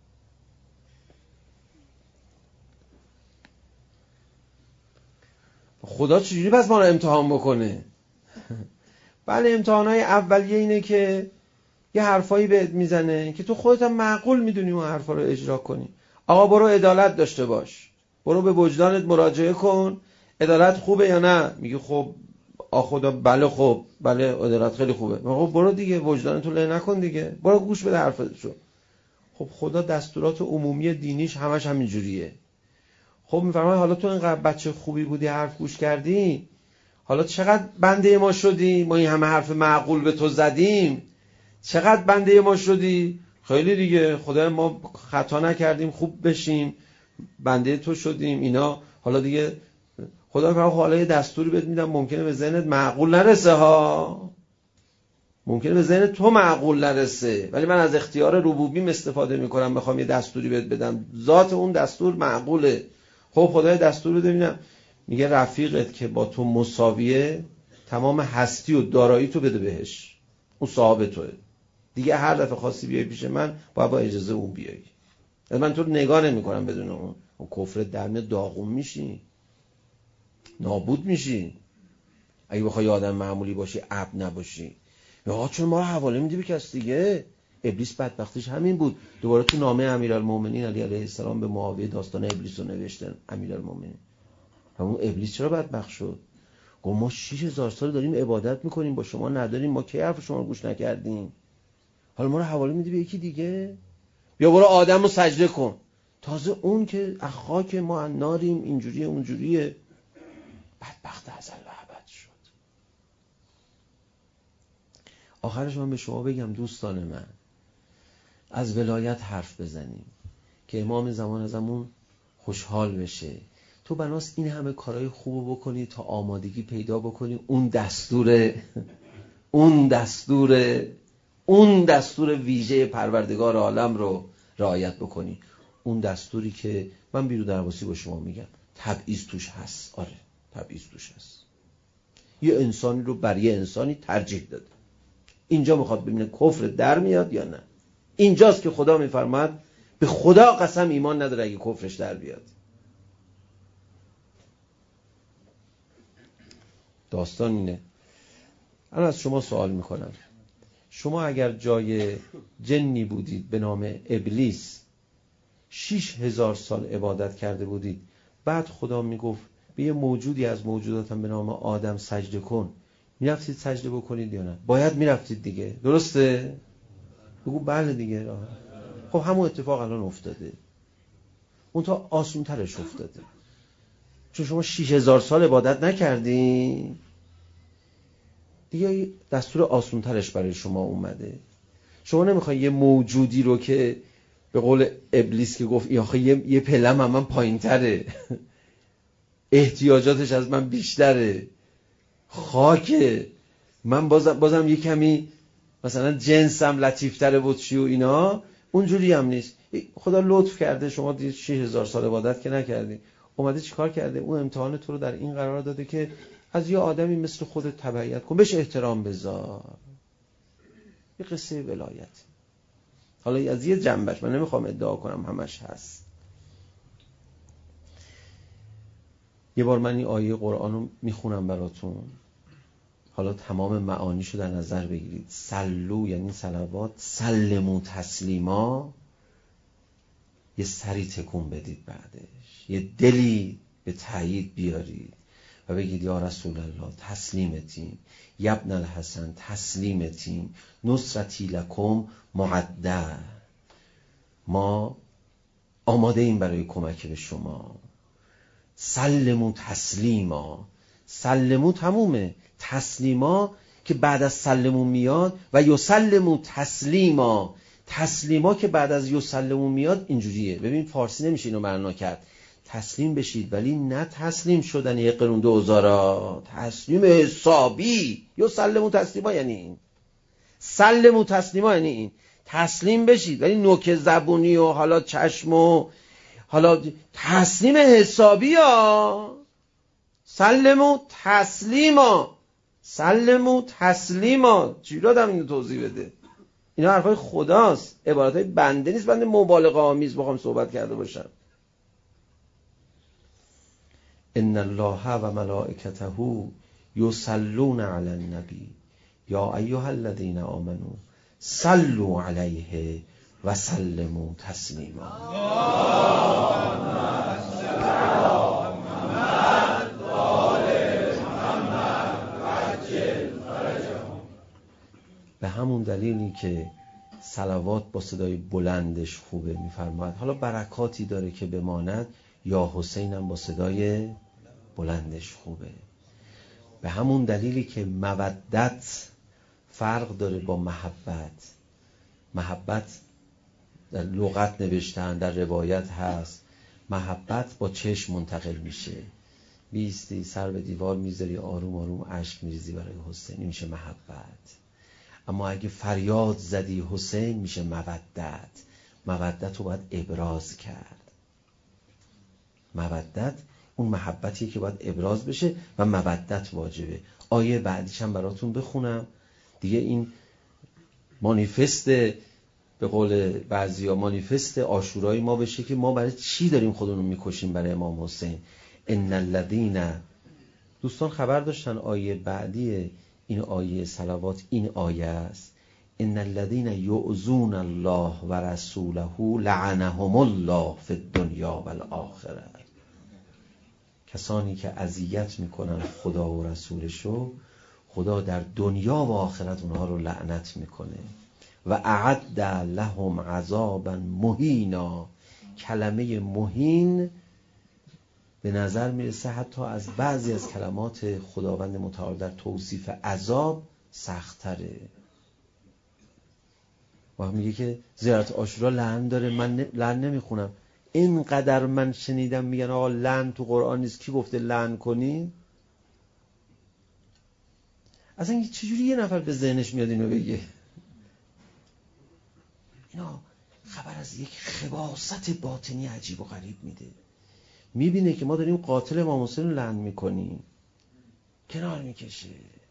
خدا چجوری پس ما رو امتحان بکنه؟ بله امتحانای اولیه اینه که یه حرفایی بهت میزنه که تو خودت هم معقول میدونی اون حرفا رو اجرا کنی. آقا برو عدالت داشته باش، برو به وجدانت مراجعه کن، عدالت خوبه یا نه؟ میگه خب خدا بله خب بله عدالت خیلی خوبه. خب برو دیگه وجدانتو له نکن دیگه، برو گوش بده حرفشو. خب خدا دستورات عمومی دینیش همش همین جوریه. خب میفرماید حالا تو اینقدر بچه خوبی بودی حرف گوش کردی، حالا چقدر بنده ما شدی؟ ما این همه حرف معقول به تو زدیم، چقدر بنده ما شدی؟ خیلی دیگه، خدای ما خطا نکردیم خوب بشیم، بنده تو شدیم اینا. حالا دیگه خدا میفرماید حالا یه دستوری بهت میدم، ممکنه به ذهنت معقول نرسه ها، ممکنه به ذهن تو معقول نرسه، ولی من از اختیار ربوبیم استفاده میکنم، میخوام یه دستوری بهت بدم، ذات اون دستور معقوله. خب خدای دستور بده ببینم، میگه رفیقت که با تو مساویه تمام هستی و دارایی تو بده بهش، اون صاحب توه دیگه. هر دفعه خواستی بیای پیش من باید با اجازه اون بیایی، من تو رو نگاه نمی کنم بدون اون کفر درمی داغون میشی، نابود میشی. اگه بخوای آدم معمولی باشی، عبد نباشی، یا چون ما رو حواله میدی به کس دیگه. ابلیس بدبختیش همین بود. دوباره تو نامه امیرالمومنین علی علیه السلام به معاویه داستان ابلیس رو نوشتن. امیرالمومنین همون ابلیس چرا بدبخت شد؟ گفت ما 6000 سال داریم عبادت میکنیم، با شما نداریم، ما کی حرف شما رو گوش نکردیم، حالا ما رو حواله میدی به یکی دیگه؟ بیا برو آدم رو سجده کن. تازه اون که اخاک ما ناریم، اینجوریه اونجوریه، بدبخت ازل و ابد شد. آخرش من به شما بگم دوستان من، از ولایت حرف بزنیم که امام زمان ازمون خوشحال بشه. تو بناست این همه کارهای خوب بکنی تا آمادگی پیدا بکنی اون دستور ویژه پروردگار عالم رو رعایت بکنی. اون دستوری که من بیرو درواسی با شما میگم تبعیض توش هست. آره تبعیض توش هست. یه انسانی رو بر یه انسانی ترجیح داده. اینجا میخواد ببینه کفر در میاد یا نه. اینجاست که خدا میفرماد به خدا قسم ایمان نداره اگه کفرش در بیاد. داستان اینه. من از شما سوال میکنم، شما اگر جای جنی بودید به نام ابلیس 6000 سال عبادت کرده بودید، بعد خدا میگفت به یه موجودی از موجوداتم به نام آدم سجده کن، میرفتید سجده بکنید یا نه؟ باید میرفتید دیگه، درسته؟ بگو بله دیگه. خب همون اتفاق الان افتاده، اون تا آسون ترش افتاده، چون شما 6000 سال عبادت نکردین دیگه، دستور آسون ترش برای شما اومده. شما نمیخوای یه موجودی رو که به قول ابلیس که گفت آخه یه پلم هم من پایین تره، احتیاجاتش از من بیشتره، خاکه، من بازم یه کمی مثلا جنسم لطیفتره بود چی و اینا، اونجوری هم نیست. خدا لطف کرده شما 6000 سال عبادت که نکردی، اومده چیکار کرده؟ اون امتحان تو رو در این قرار داده که از یه آدمی مثل خودت تبعیت کن، بهش احترام بذار. یه قصه ولایت. حالا از یه جنبش، من نمیخوام ادعا کنم همش هست. یه بار من این آیه قرآن رو میخونم براتون، حالا تمام معانیشو در نظر بگیرید. سلو یعنی صلوات، سلمو تسلیما، یه سری تکون بدید، بعدش یه دلی به تایید بیارید و بگید یا رسول الله تسلیمتیم، یبن الحسن تسلیمتیم، نصرتی لکم معده، ما آماده ایم برای کمک به شما. سلمو تسلیما، سلمو تمومه، تسلیما که بعد از سلمو میاد و یسلمو تسلیما، تسلیما که بعد از یسلمو میاد. اینجوریه، ببین فارسی نمیشه اینو معنا کرد. تسلیم بشید ولی نه تسلیم شدن یه قرون 2000، تسلیم حسابی. یسلمو تسلیما یعنی این، سلمو تسلیما یعنی این، تسلیم بشید ولی نوک زبونی و حالا چشم و حالا تسلیم حسابی ها. سلمو تسلیما، سلمو تسلیما، چجوری آدم اینو توضیح بده؟ اینا حرفای خداست، عبارتای بنده نیست، بنده مبالغه آمیز بخوام صحبت کرده باشم. ان الله و ملائکته یصلون علی النبی یا ایها الذین آمنوا صلوا علیه و سلموا تسلیما. به همون دلیلی که صلوات با صدای بلندش خوبه میفرماید حالا برکاتی داره که بماند، یا حسین هم با صدای بلندش خوبه. به همون دلیلی که مودت فرق داره با محبت. محبت در لغت نوشتن، در روایت هست، محبت با چشم منتقل میشه. بیستی سر به دیوار میذاری، آروم آروم اشک میریزی برای حسین، این میشه محبت. اما اگه فریاد زدی حسین، میشه مودت. مودت رو باید ابراز کرد. مودت اون محبتیه که باید ابراز بشه و مودت واجبه. آیه بعدیش هم براتون بخونم دیگه. این مانیفست، به قول بعضیا مانیفست عاشورای ما بشه که ما برای چی داریم خودمون میکشیم برای امام حسین. ان الذین، دوستان خبر داشتن آیه بعدی این آیه صلوات این آیه است، ان الذین یؤذون الله و رسوله لعنهم الله فی الدنیا والآخره. کسانی که اذیت میکنن خدا و رسولشو، خدا در دنیا و آخرت اونها رو لعنت میکنه. و اعد لهم عذابا مهینا. کلمه مهین به نظر میرسه حتی از بعضی از کلمات خداوند متعال در توصیف عذاب سخت‌تره. و میگه که زیارت عاشورا لعن داره، من لعن نمیخونم. اینقدر من شنیدم میگن آقا لعن تو قرآن نیست، کی گفته لعن کنی؟ اصلا چجوری یه نفر به ذهنش میاد اینو بگه؟ اینا خبر از یک خباثت باطنی عجیب و غریب میده. میبینه که ما داریم قاتل امام حسین رو لعن میکنیم، کنار میکشه.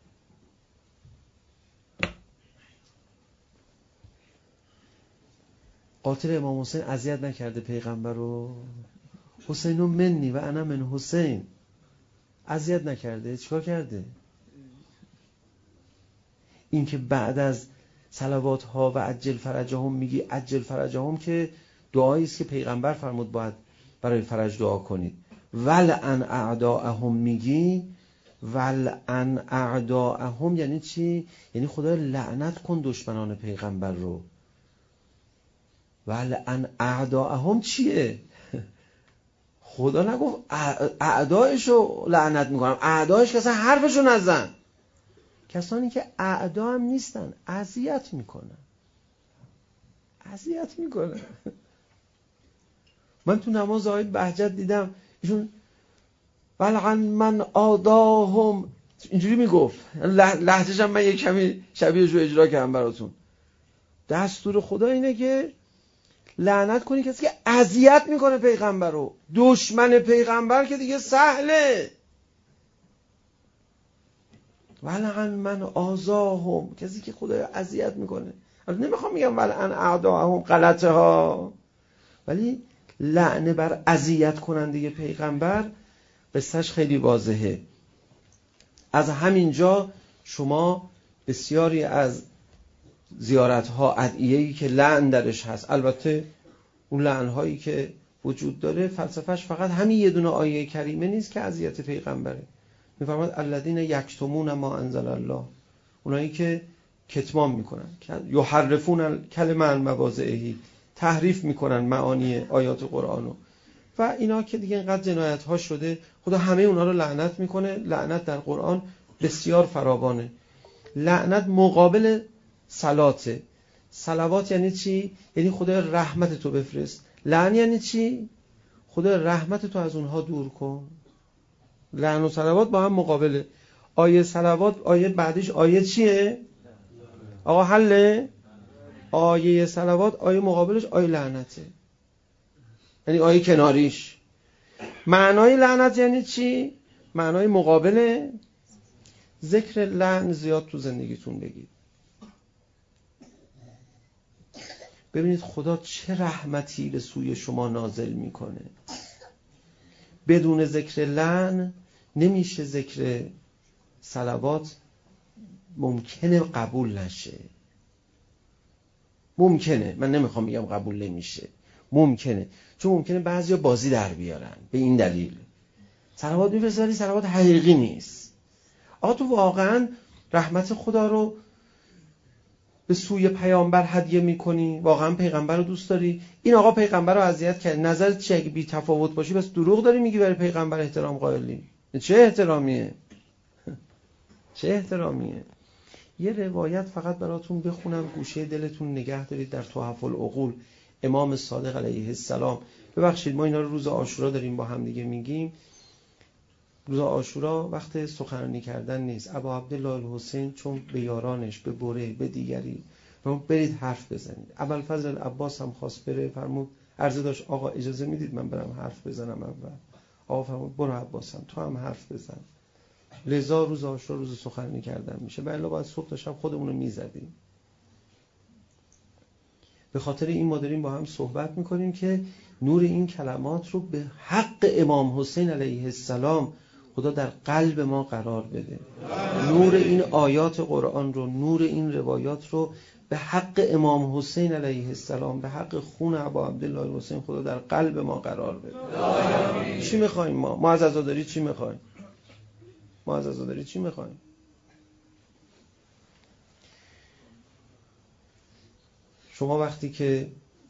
قاتل امام حسین اذیت نکرده پیغمبر رو؟ حسین منی و انا من حسین. اذیت نکرده؟ چیکار کرده؟ این که بعد از صلوات ها و عجل فرجهم میگی، عجل فرجهم که دعایی است که پیغمبر فرمود باید برای فرج دعا کنید. ولعن اعداءهم میگی، ولعن اعداءهم یعنی چی؟ یعنی خدا لعنت کن دشمنان پیغمبر رو. ولعن اعداءهم چیه؟ خدا نگفت اعدایشو لعنت میکنم، اعدایش که اصلا حرفشو نزن. کسانی که اعدا هم نیستن اذیت میکنن. من تو نماز آیت بهجت دیدم ایشون ولعن من آداهم اینجوری میگفت، لهجه‌ش هم من یک کمی شبیهش رو اجرا کردم براتون. دستور خدا اینه که لعنت کنی کسی که اذیت میکنه پیغمبر رو. دشمن پیغمبر که دیگه سهله. ولعن من آذاهم، کسی که خدا اذیت میکنه. البته نمیخوام میگم ولعن اعداهم غلطه ها، ولی لعنه بر اذیت کننده پیغمبر قصهش خیلی واضحه. از همینجا شما بسیاری از زیارت‌ها ادعیه‌ای که لعن درش هست، البته اون لعن‌هایی که وجود داره فلسفهش فقط همین یه دونه آیه کریمه نیست که اذیت پیغمبره. می‌فرماد الذین یکتمون ما انزل الله، اونایی که کتمان میکنن، یحرفون کلمه عن مواضعه، تحریف میکنن معانی آیات قرآنو و اینا که دیگه اینقدر جنایت ها شده. خدا همه اونا رو لعنت میکنه. لعنت در قرآن بسیار فراوانه. لعنت مقابل صلاته. صلوات یعنی چی؟ یعنی خدا رحمت تو بفرست. لعن یعنی چی؟ خدا رحمت تو از اونها دور کن. لعن و صلوات با هم مقابله. آیه صلوات آیه بعدش آیه چیه؟ آقا حله؟ آیه صلوات آیه مقابلش آیه لعنته، یعنی آیه کناریش. معنای لعنت یعنی چی؟ معنای مقابل. ذکر لعن زیاد تو زندگیتون بگید. ببینید خدا چه رحمتی به سوی شما نازل میکنه. بدون ذکر لعن نمیشه ذکر صلوات، ممکنه قبول نشه. ممکنه، من نمیخوام بگم قبول نمیشه، ممکنه. چون ممکنه بعضیا بازی در بیارن به این دلیل صلوات میفرستی ولی صلوات حقیقی نیست. آقا تو واقعا رحمت خدا رو به سوی پیامبر هدیه میکنی؟ واقعا پیغمبر رو دوست داری؟ این آقا پیغمبر رو اذیت کرد، نظرت چیه؟ اگه بی تفاوت باشی بس دروغ داری میگی برای پیغمبر احترام قائلی. چه احترامیه؟ چه احترامیه؟ یه روایت فقط براتون بخونم گوشه دلتون نگه دارید در تحف العقول. امام صادق علیه السلام، ببخشید ما اینا رو روز عاشورا داریم با هم دیگه میگیم. روز عاشورا وقت سخنرانی کردن نیست. ابا عبدالله الحسین چون به یارانش، به بره، به دیگری برید حرف بزنید. ابوالفضل العباس هم خواست بره، فرمود عرضه داشت آقا اجازه میدید من برم حرف بزنم اول؟ آقا فرمود برو عباسم تو هم حرف بزن. لذا روز عاشورا روز سخنرانی کردن میشه، بله باید صبح تا شب خودمون رو میزدیم. به خاطر این ما داریم با هم صحبت میکنیم که نور این کلمات رو به حق امام حسین علیه السلام خدا در قلب ما قرار بده. نور این آیات قرآن رو، نور این روایات رو به حق امام حسین علیه السلام، به حق خون ابا عبدالله الحسین خدا در قلب ما قرار بده. چی میخوایم ما از عزاداری چی میخوایم؟ ما از عزاداری چی میخوایم؟ شما وقتی که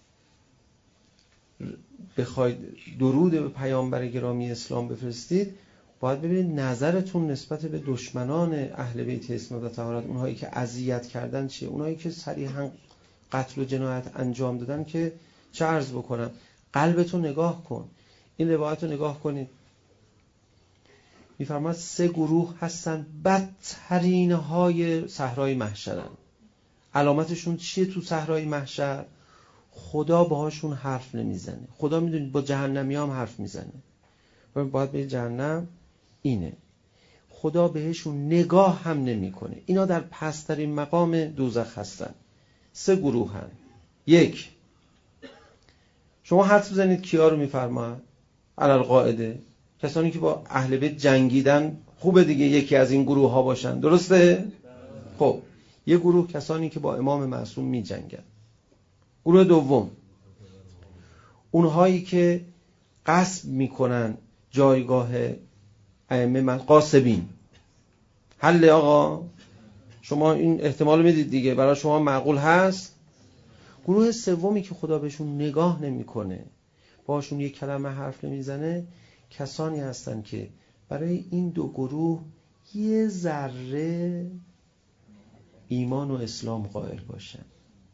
بخواید درود به پیامبر گرامی اسلام بفرستید، باید ببینید نظرتون نسبت به دشمنان اهل بیت اسمت و طهارت، اونهایی که اذیت کردن چیه؟ اونهایی که صریحاً قتل و جنایت انجام دادن که چه عرض بکنم؟ قلبتون نگاه کن. این روایت رو نگاه کنید. میفرماد 3 گروه هستن بدترین های صحرای محشرن. علامتشون چیه تو صحرای محشر؟ خدا باهاشون حرف نمیزنه. خدا میدونید با جهنمی هم حرف میزنه. باید به جهنم اینه. خدا بهشون نگاه هم نمیکنه. اینا در پسترین مقام دوزخ هستن. 3 گروه هستن. 1، شما حدس بزنید کیا رو میفرماید؟ علالقاعده کسانی که با اهل بیت جنگیدن. خوبه دیگه یکی از این گروه ها باشن، درسته؟ خب یه گروه کسانی که با امام معصوم می جنگن. گروه دوم اونهایی که غصب میکنن جایگاه ائمه، قاسبین. حل آقا شما این احتمال میدید دیگه، برای شما معقول هست؟ گروه سومی که خدا بهشون نگاه نمیکنه، باشون یک کلمه حرف نمیزنه، کسانی هستن که برای این 2 گروه یه ذره ایمان و اسلام قائل باشن.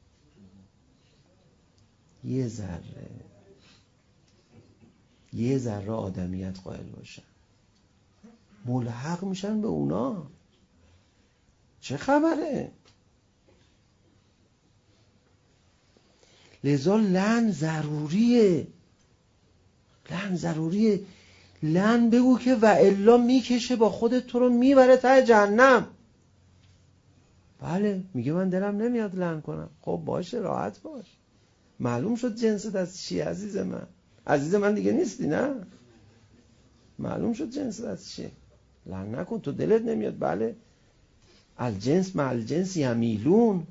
یه ذره آدمیت قائل باشن، ملحق میشن به اونا. چه خبره؟ لذا لعن ضروریه. لعن بگو که و الا میکشه با خودت تو رو میبره ته جهنم. بله میگه من دلم نمیاد لعن کنم. خب باشه، راحت باش. معلوم شد جنست از چی عزیز من. عزیز من دیگه نیستی، نه؟ معلوم شد جنست از چی. لعن نکن، تو دلت نمیاد. بله الجنس مع الجنس یمیلون.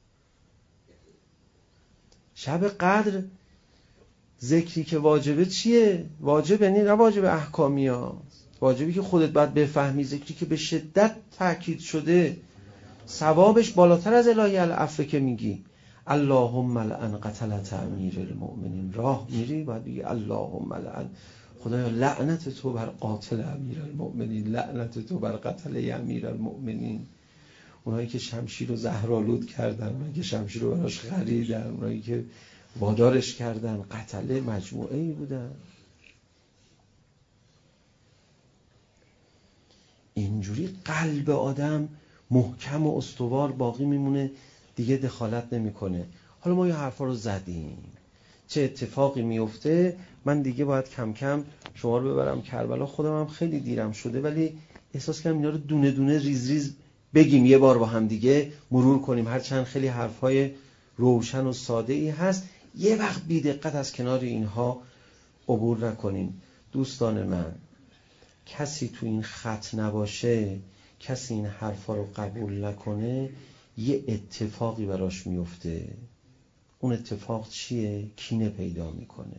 شب قدر ذکری که واجبه چیه؟ واجب یعنی نه واجب احکامی ها، واجبی که خودت باید بفهمی. ذکری که به شدت تاکید شده، ثوابش بالاتر از الهی العفو که میگی اللهم لعن قتلت امیر المؤمنین. راه میری باید بگی اللهم لعن، خدایا لعنت تو بر قاتل امیر المؤمنین، لعنت تو بر قتل امیر المؤمنین. اونایی که شمشیر رو زهرآلود کردن، اونایی که شمشیر رو براش خریدن، اونایی که وادارش کردن، قتله مجموعه‌ای بودن. اینجوری قلب آدم محکم و استوار باقی میمونه، دیگه دخالت نمیکنه. حالا ما یه حرفا رو زدیم، چه اتفاقی میفته؟ من دیگه باید کم کم شما رو ببرم کربلا. خودم هم خیلی دیرم شده، ولی احساس کنم اینا رو دونه دونه ریز ریز بگیم، یه بار با هم دیگه مرور کنیم. هرچند خیلی حرفای روشن و ساده ای هست، یه وقت بی دقت از کنار اینها عبور نکنیم. دوستان من، کسی تو این خط نباشه، کسی این حرفا رو قبول نکنه، یه اتفاقی براش میفته. اون اتفاق چیه؟ کینه پیدا میکنه.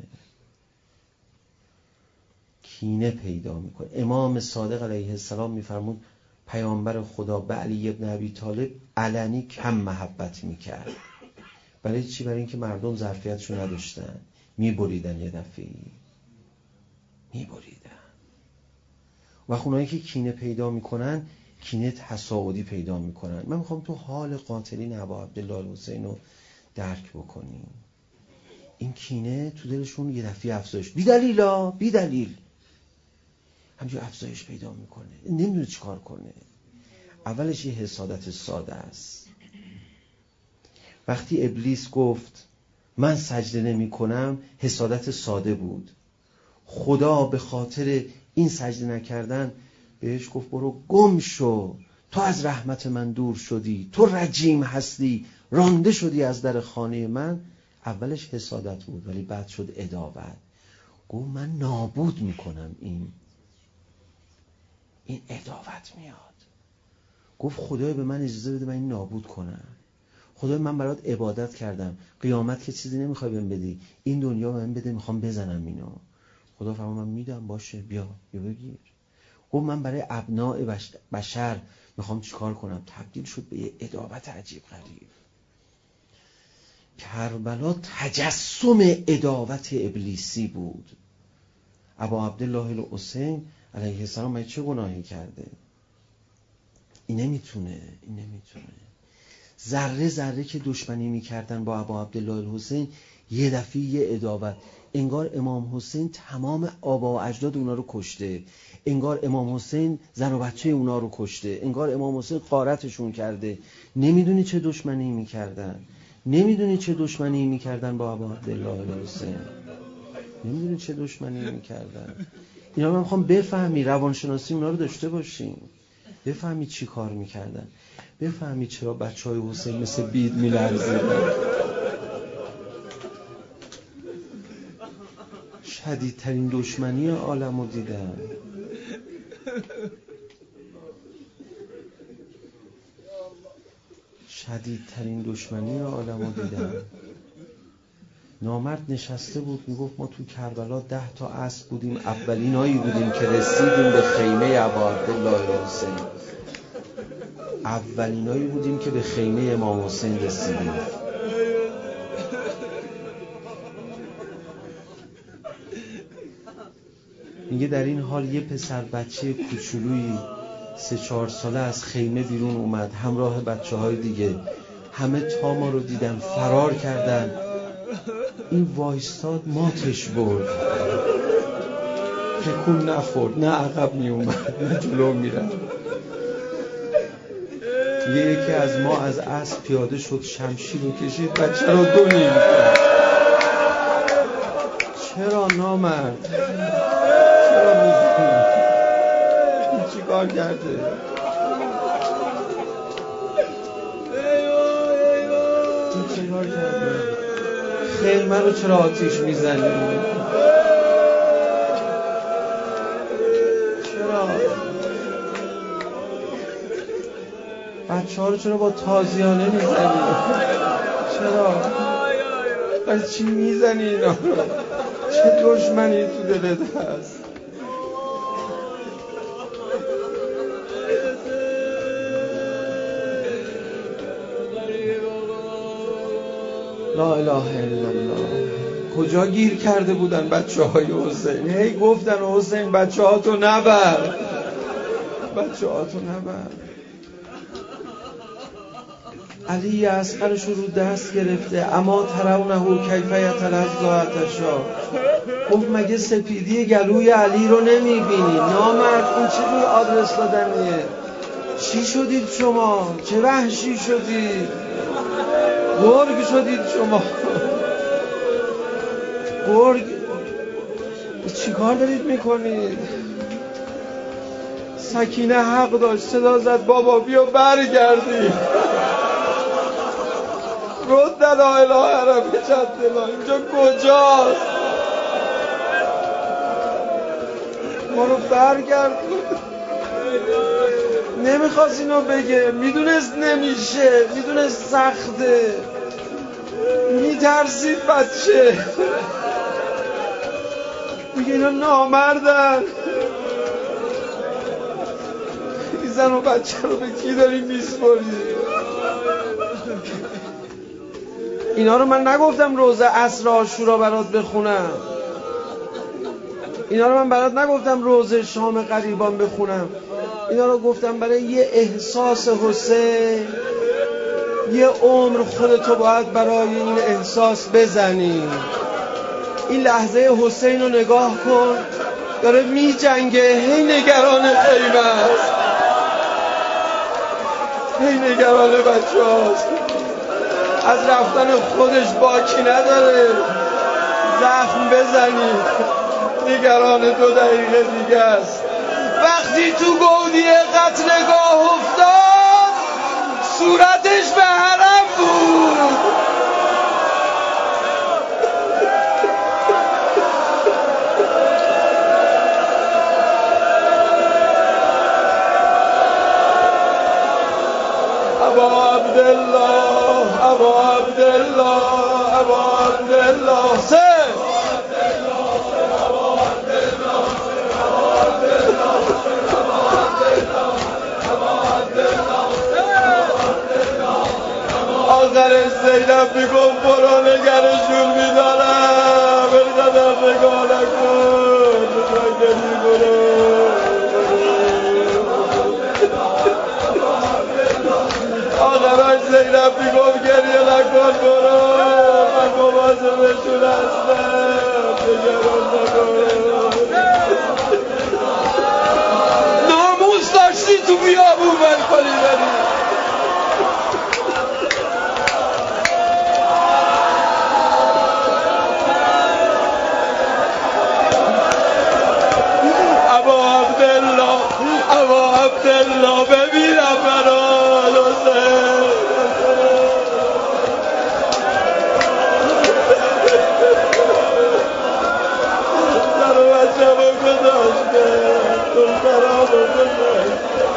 امام صادق علیه السلام میفرمود پیامبر خدا به علی ابن ابی طالب علنی کم محبت میکرد. برای چی؟ برای اینکه مردم ظرفیتشو نداشتن، میبریدن یه دفعه‌ای، میبریدن. و اونایی که کینه پیدا میکنن کینه تصاعدی پیدا میکنن. من میخوام تو حال قاتلین ابا عبدالله الحسین رو درک بکنیم. این کینه تو دلشون یه دفعه افزایش، بی دلیل همینجور افزایش پیدا میکنه، نمیدونه چیکار کنه. اولش یه حسادت ساده است. وقتی ابلیس گفت من سجده نمی کنم، حسادت ساده بود. خدا به خاطر این سجده نکردن بهش گفت برو گم شو، تو از رحمت من دور شدی، تو رجیم هستی، رانده شدی از در خانه من. اولش حسادت بود ولی بعد شد عداوت. گفت من نابود میکنم این عداوت میاد. گفت خدای به من اجازه بده من این نابود کنم. خدای من برات عبادت کردم، قیامت که چیزی نمیخوای بهم بدی، این دنیا من بده، میخوام بزنم اینو. خدا فرمود من میدم، باشه بیا بگیر. گفت من برای ابناء بشر میخوام چیکار کنم. تبدیل شد به یه عداوت عجیب غریب. کربلا تجسم عداوت ابلیسی بود. ابا عبدالله الحسین علیه السلام چه گناهی کرده؟ این نمیتونه. ذره ذره که دشمنی میکردن با ابا عبدالله الحسین، یه دفعه یه عداوت. انگار امام حسین تمام آبا و اجداد اونا رو کشته، انگار امام حسین زن و بچه اونا رو کشته، انگار امام حسین غارتشون کرده. نمیدونی چه دشمنی میکردن با ابا عبدالله الحسین. نمیدونی چه دشمنی میکردن. اینا من میخوام بفهمی، روانشناسی اونا رو داشته باشیم، بفهمی چی کار میکردن، بفهمی چرا بچهای حسین مثل بید میلرزیدن. شدیدترین دشمنی عالم رو دیدن. نامرد نشسته بود میگفت ما تو کربلا 10 تا اسب بودیم، اولینایی بودیم که رسیدیم به خیمه ابا عبدالله الحسین. اولینایی بودیم که به خیمه امام حسین رسیدیم. میگه در این حال یه پسر بچه کوچولویی 3-4 ساله از خیمه بیرون اومد همراه بچه‌های دیگه. همه تا ما رو دیدن فرار کردن. این وایستاد ماتش برد، تکون نخورد، نه عقب می اومد نه جلو میرفت. یکی از ما از اسب پیاده شد، شمشیر رو کشید، بچه رو 2 نیم کرد. چرا نامرد؟ چرا میکنی؟ این چی کار کرده؟ خیمه رو چرا آتیش میزنی؟ چرا؟ بچه ها رو چرا با تازیانه میزنی؟ چرا؟ از چی میزنی اینا رو؟ چه دشمنی تو دلت هست؟ لا اله الا الله. کجا گیر کرده بودن بچه های حسین؟ هی گفتن حسین بچه ها تو نبر. علی اصغرش رو دست گرفته، اما ترونه کیف یتلظی عطشا. گفت مگه سپیدی گلوی علی رو نمیبینی؟ نامرد این چه روی آدرس دادنیه؟ چی شدید شما؟ چه وحشی شدید؟ گرگ شدید شما؟ گرگ؟ چی کار دارید میکنید؟ سکینه حق داشت، صدا زد بابا بیا برگردی. رد لا اله عربی جدلا. اینجا کجاست؟ ما رو برگرد. نمیخواست اینو بگه، میدونست نمیشه، میدونست سخته، میترسید بچه. میگه اینا نامردن. زن و بچه رو به کی داری میسپاری؟ اینا رو من نگفتم روز عصر عاشورا برات بخونم، اینا رو من برات نگفتم روز شام غریبان بخونم، اینا رو گفتم برای یه احساس حسین. یه عمر خودتو باید برای این احساس بزنی. این لحظه حسین رو نگاه کن، داره می جنگه، هی نگران خیمه است، هی نگران بچه هاست، از رفتن خودش باکی نداره. زخم بزنید، نگران 2 دقیقه دیگه است. وقتی تو گودی قتلگاه افتاد صورتش به حرم بود. ابا عبدالله، ابا عبدالله، ابا عبدالله آخرش زینب میگم برو نگرشون میدارم، برقدر نگاه نکن، بزنگری برو. آخرش زینب میگم گریه نکن برو، من مواظبشون هستم، نگران نکن. ناموس داشتی تو بیابون ول کنی بری. ابا عبدالله ببینم برای حسین. در و بچه با گذاشته، دلترا با گذاشته.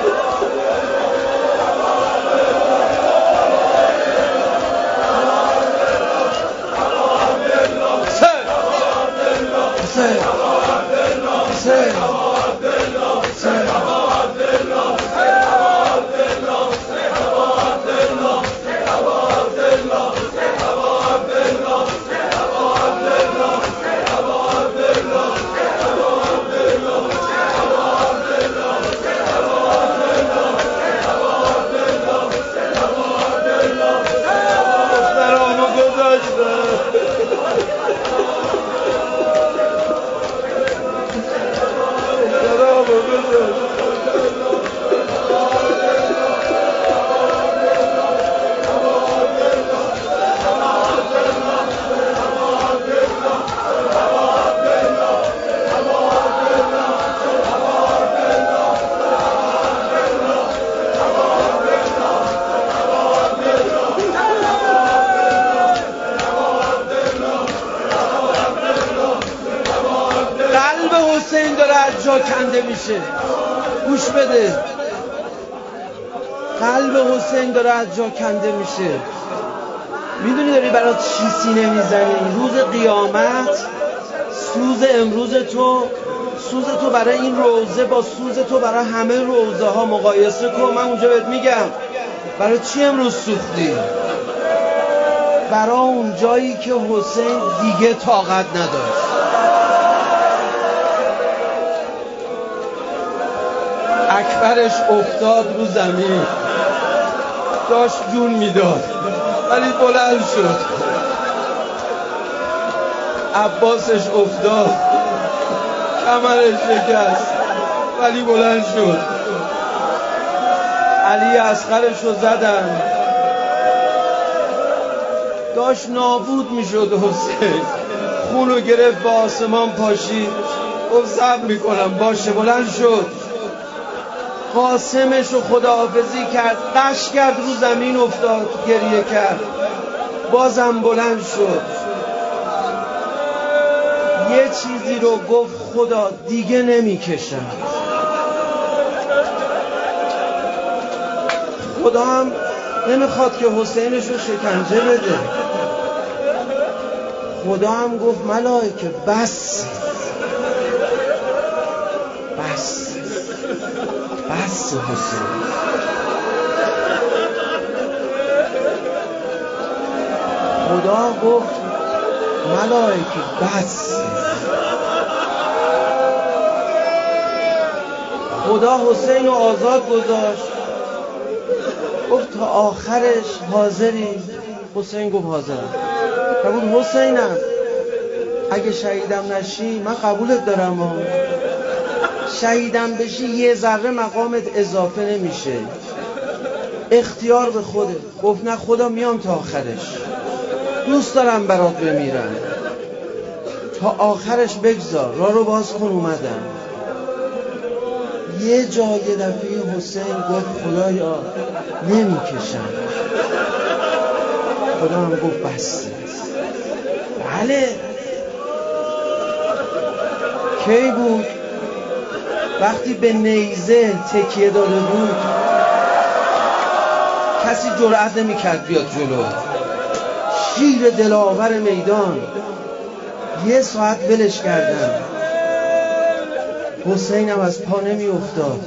حسین حسین جا کنده میشه. گوش بده، قلب حسین داره از جا کنده میشه. میدونی داری برات چی سینه میزنی؟ روز قیامت سوز امروز تو، سوز تو برای این روزه با سوز تو برای همه روزه ها مقایسه کن. من اونجا بهت میگم برای چی امروز سوختی؟ برای اون جایی که حسین دیگه طاقت نداشت. اکبرش افتاد رو زمین، داشت جون میداد ولی بلند شد. عباسش افتاد، کمرش شکست ولی بلند شد. علی اصغرش رو زدن، داشت نابود میشد. حسین خونو گرفت، با آسمان پاشید، گفت صبر میکنم باشه. بلند شد، قاسمش رو خداحافظی کرد، قش کرد، رو زمین افتاد، گریه کرد، بازم بلند شد. یه چیزی رو گفت خدا دیگه نمیکشم. خدا هم نمیخواد که حسینش رو شکنجه بده. خدا هم گفت ملائکه بس بس حسین. خدا گفت ملائکه بس. خدا حسین رو آزاد گذاشت، گفت تا آخرش حاضری؟ حسین گفت حاضرم. فرمود حسینم اگه شهیدم نشی من قبولت دارم، شهیدم بشی یه ذره مقامت اضافه نمیشه، اختیار به خوده. گفت نه خدا میام تا آخرش، دوست دارم برات بمیرم، تا آخرش بگذار، راه رو باز کن. اومدم یه جا یه دفعه حسین گفت خدایا نمیکشم. خدا هم گفت بسته. بله. کی بود؟ وقتی به نیزه تکیه داده بود کسی جرأت نمی‌کرد بیاد جلو. شیر دلاور میدان، یه ساعت ولش کردن، حسین هم از پا نمی افتاد،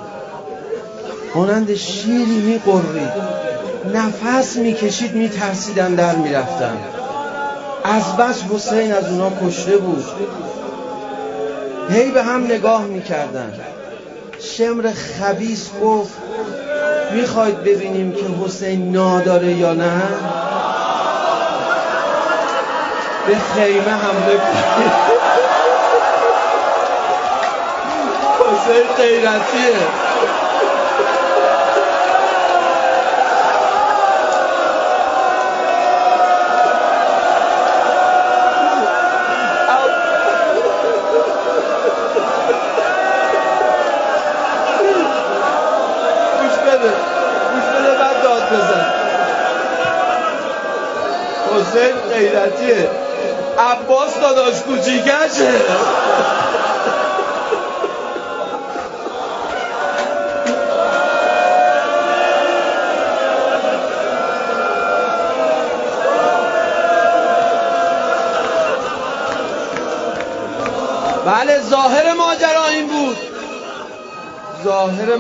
مانند شیری می قرید، نفس می کشید، می ترسیدن در می رفتن. از بس حسین از اونا کشته بود. هی به هم نگاه می کردن. شمر خبیث گفت میخواید ببینیم که حسین ناداره یا نه؟ به خیمه حمله کنید. حسین غیرتیه. گوش بده بعد داد بزن. حسین غیرتیه. عباس داداش کوچیکشه. بله ظاهر ماجرا این بود. ظاهر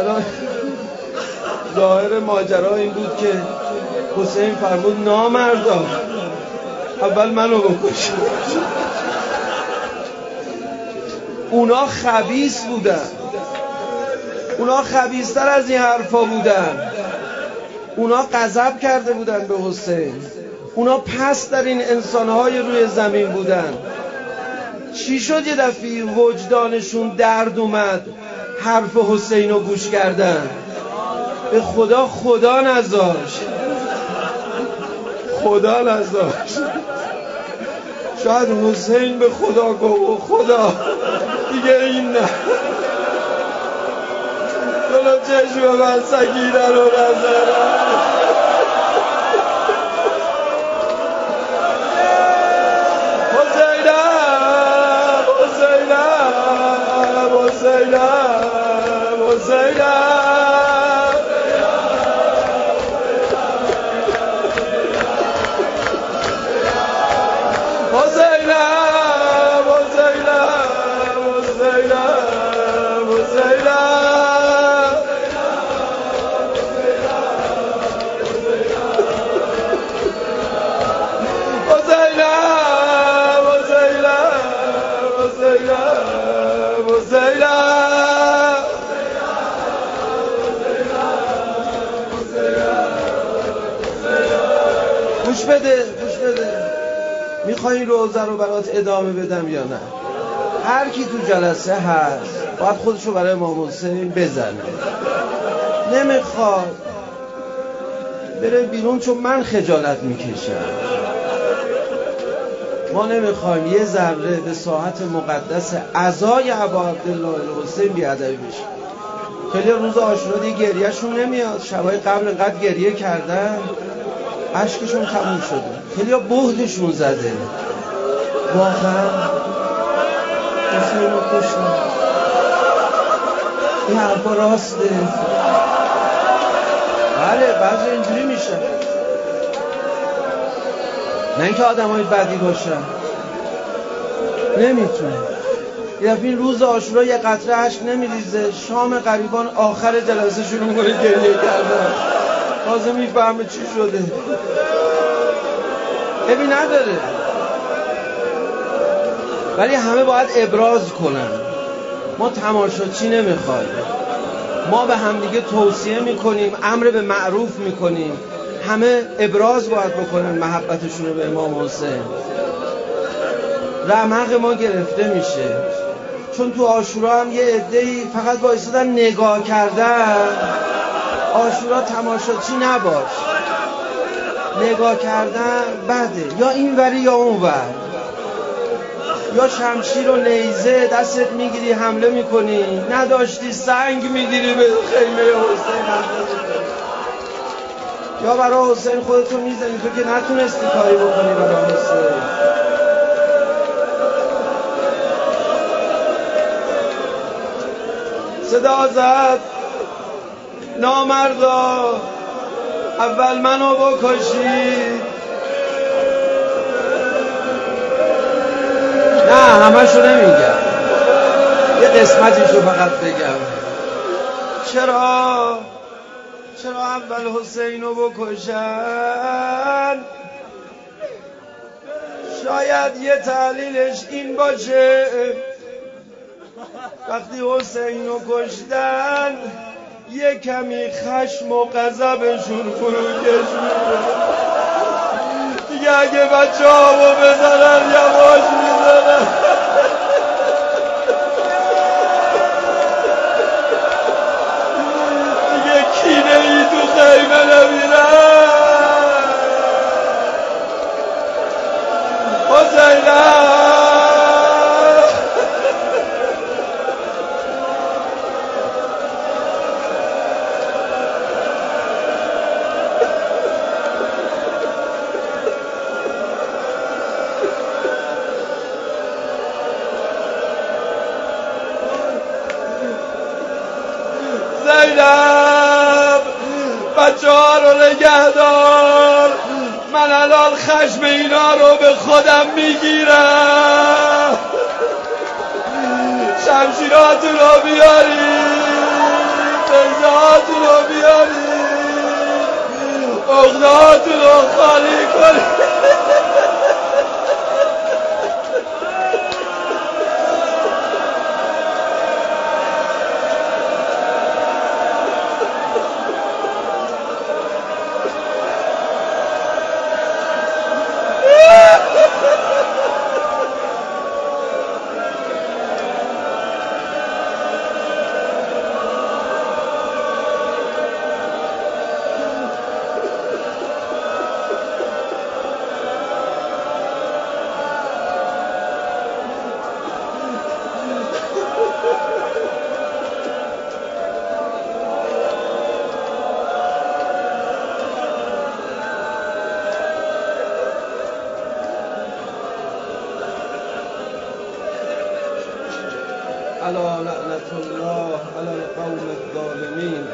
ماجرا این بود که حسین فرمود نامردا اول منو بکش. اونا خبیث بودن، اونا خبیث‌تر از این حرفا بودن. اونا غضب کرده بودن به حسین، اونا پس در این انسانهای روی زمین بودن. چی شد یه دفعه وجدانشون درد اومد حرف حسین رو گوش کردن؟ به خدا نذاشت. شاید حسین به خدا گفت خدا دیگه این نه، جلو چشم من سگیره رو نذارم. گوش بده میخوای این روزه رو برات ادامه بدم یا نه؟ هر کی تو جلسه هست باید خودشو برای امام حسین بزنه. نمیخواد بره بیرون چون من خجالت میکشم. ما نمیخوایم یه ذره به ساحت مقدس عزای ابا عبدالله الحسین بیادبی بشه. خیلی روز عاشورا دیگه گریهشون نمیاد، شبای قبل انقدر گریه کردن اشکشون تموم شده، خیلی ها بهدشون زده. واقعا حسین رو کشتن، این حرفا راسته. بله بعضی اینجوری میشه، نه اینکه آدم های بدی باشن، نمیتونه. یه دفعه این روز عاشورا یه قطره اشک نمیریزه، شام غریبان آخر جلسه شروع کنه گریه کردن، تازه میفهمه چی شده. عیبی نداره، ولی همه باید ابراز کنن. ما تماشاچی نمیخوایم، ما به همدیگه توصیه میکنیم، امر به معروف میکنیم. همه ابراز باید بکنن محبتشون رو به امام حسین. رمق ما گرفته میشه، چون تو عاشورا هم یه عده‌ای فقط وایسادن نگاه کردن. عاشورا تماشاچی نباش، نگاه کردن بده، یا این وری یا اون ور، یا شمشیر و نیزه دستت میگیری حمله میکنی، نداشتی سنگ میگیری به خیمه حسین حمله میکنی، یا برای حسین خودتو میزنی، تو که نتونستی کاری بکنی برای حسین. صدا زد نامردا اول منو بکشید. نه همشو نمیگم، یه قسمتیشو فقط بگم. چرا اول حسینو بکشن؟ شاید یه تعلیلش این باشه وقتی حسینو کشتن یه کمی خشم و غضبشون فروکش میشه دیگه. اگه بچه هامو بزنن یواش میزنن. دیگه کینه ای تو خیمه نمیرن. حسینم زینب بچه ها رو نگه دار، من الان خشم اینا رو به خودم میگیرم. شمشیراتون رو بیارید، نیزهاتون رو بیارید، عقدهاتون رو خالی کنید. الا لعنت الله علی القوم الظالمین.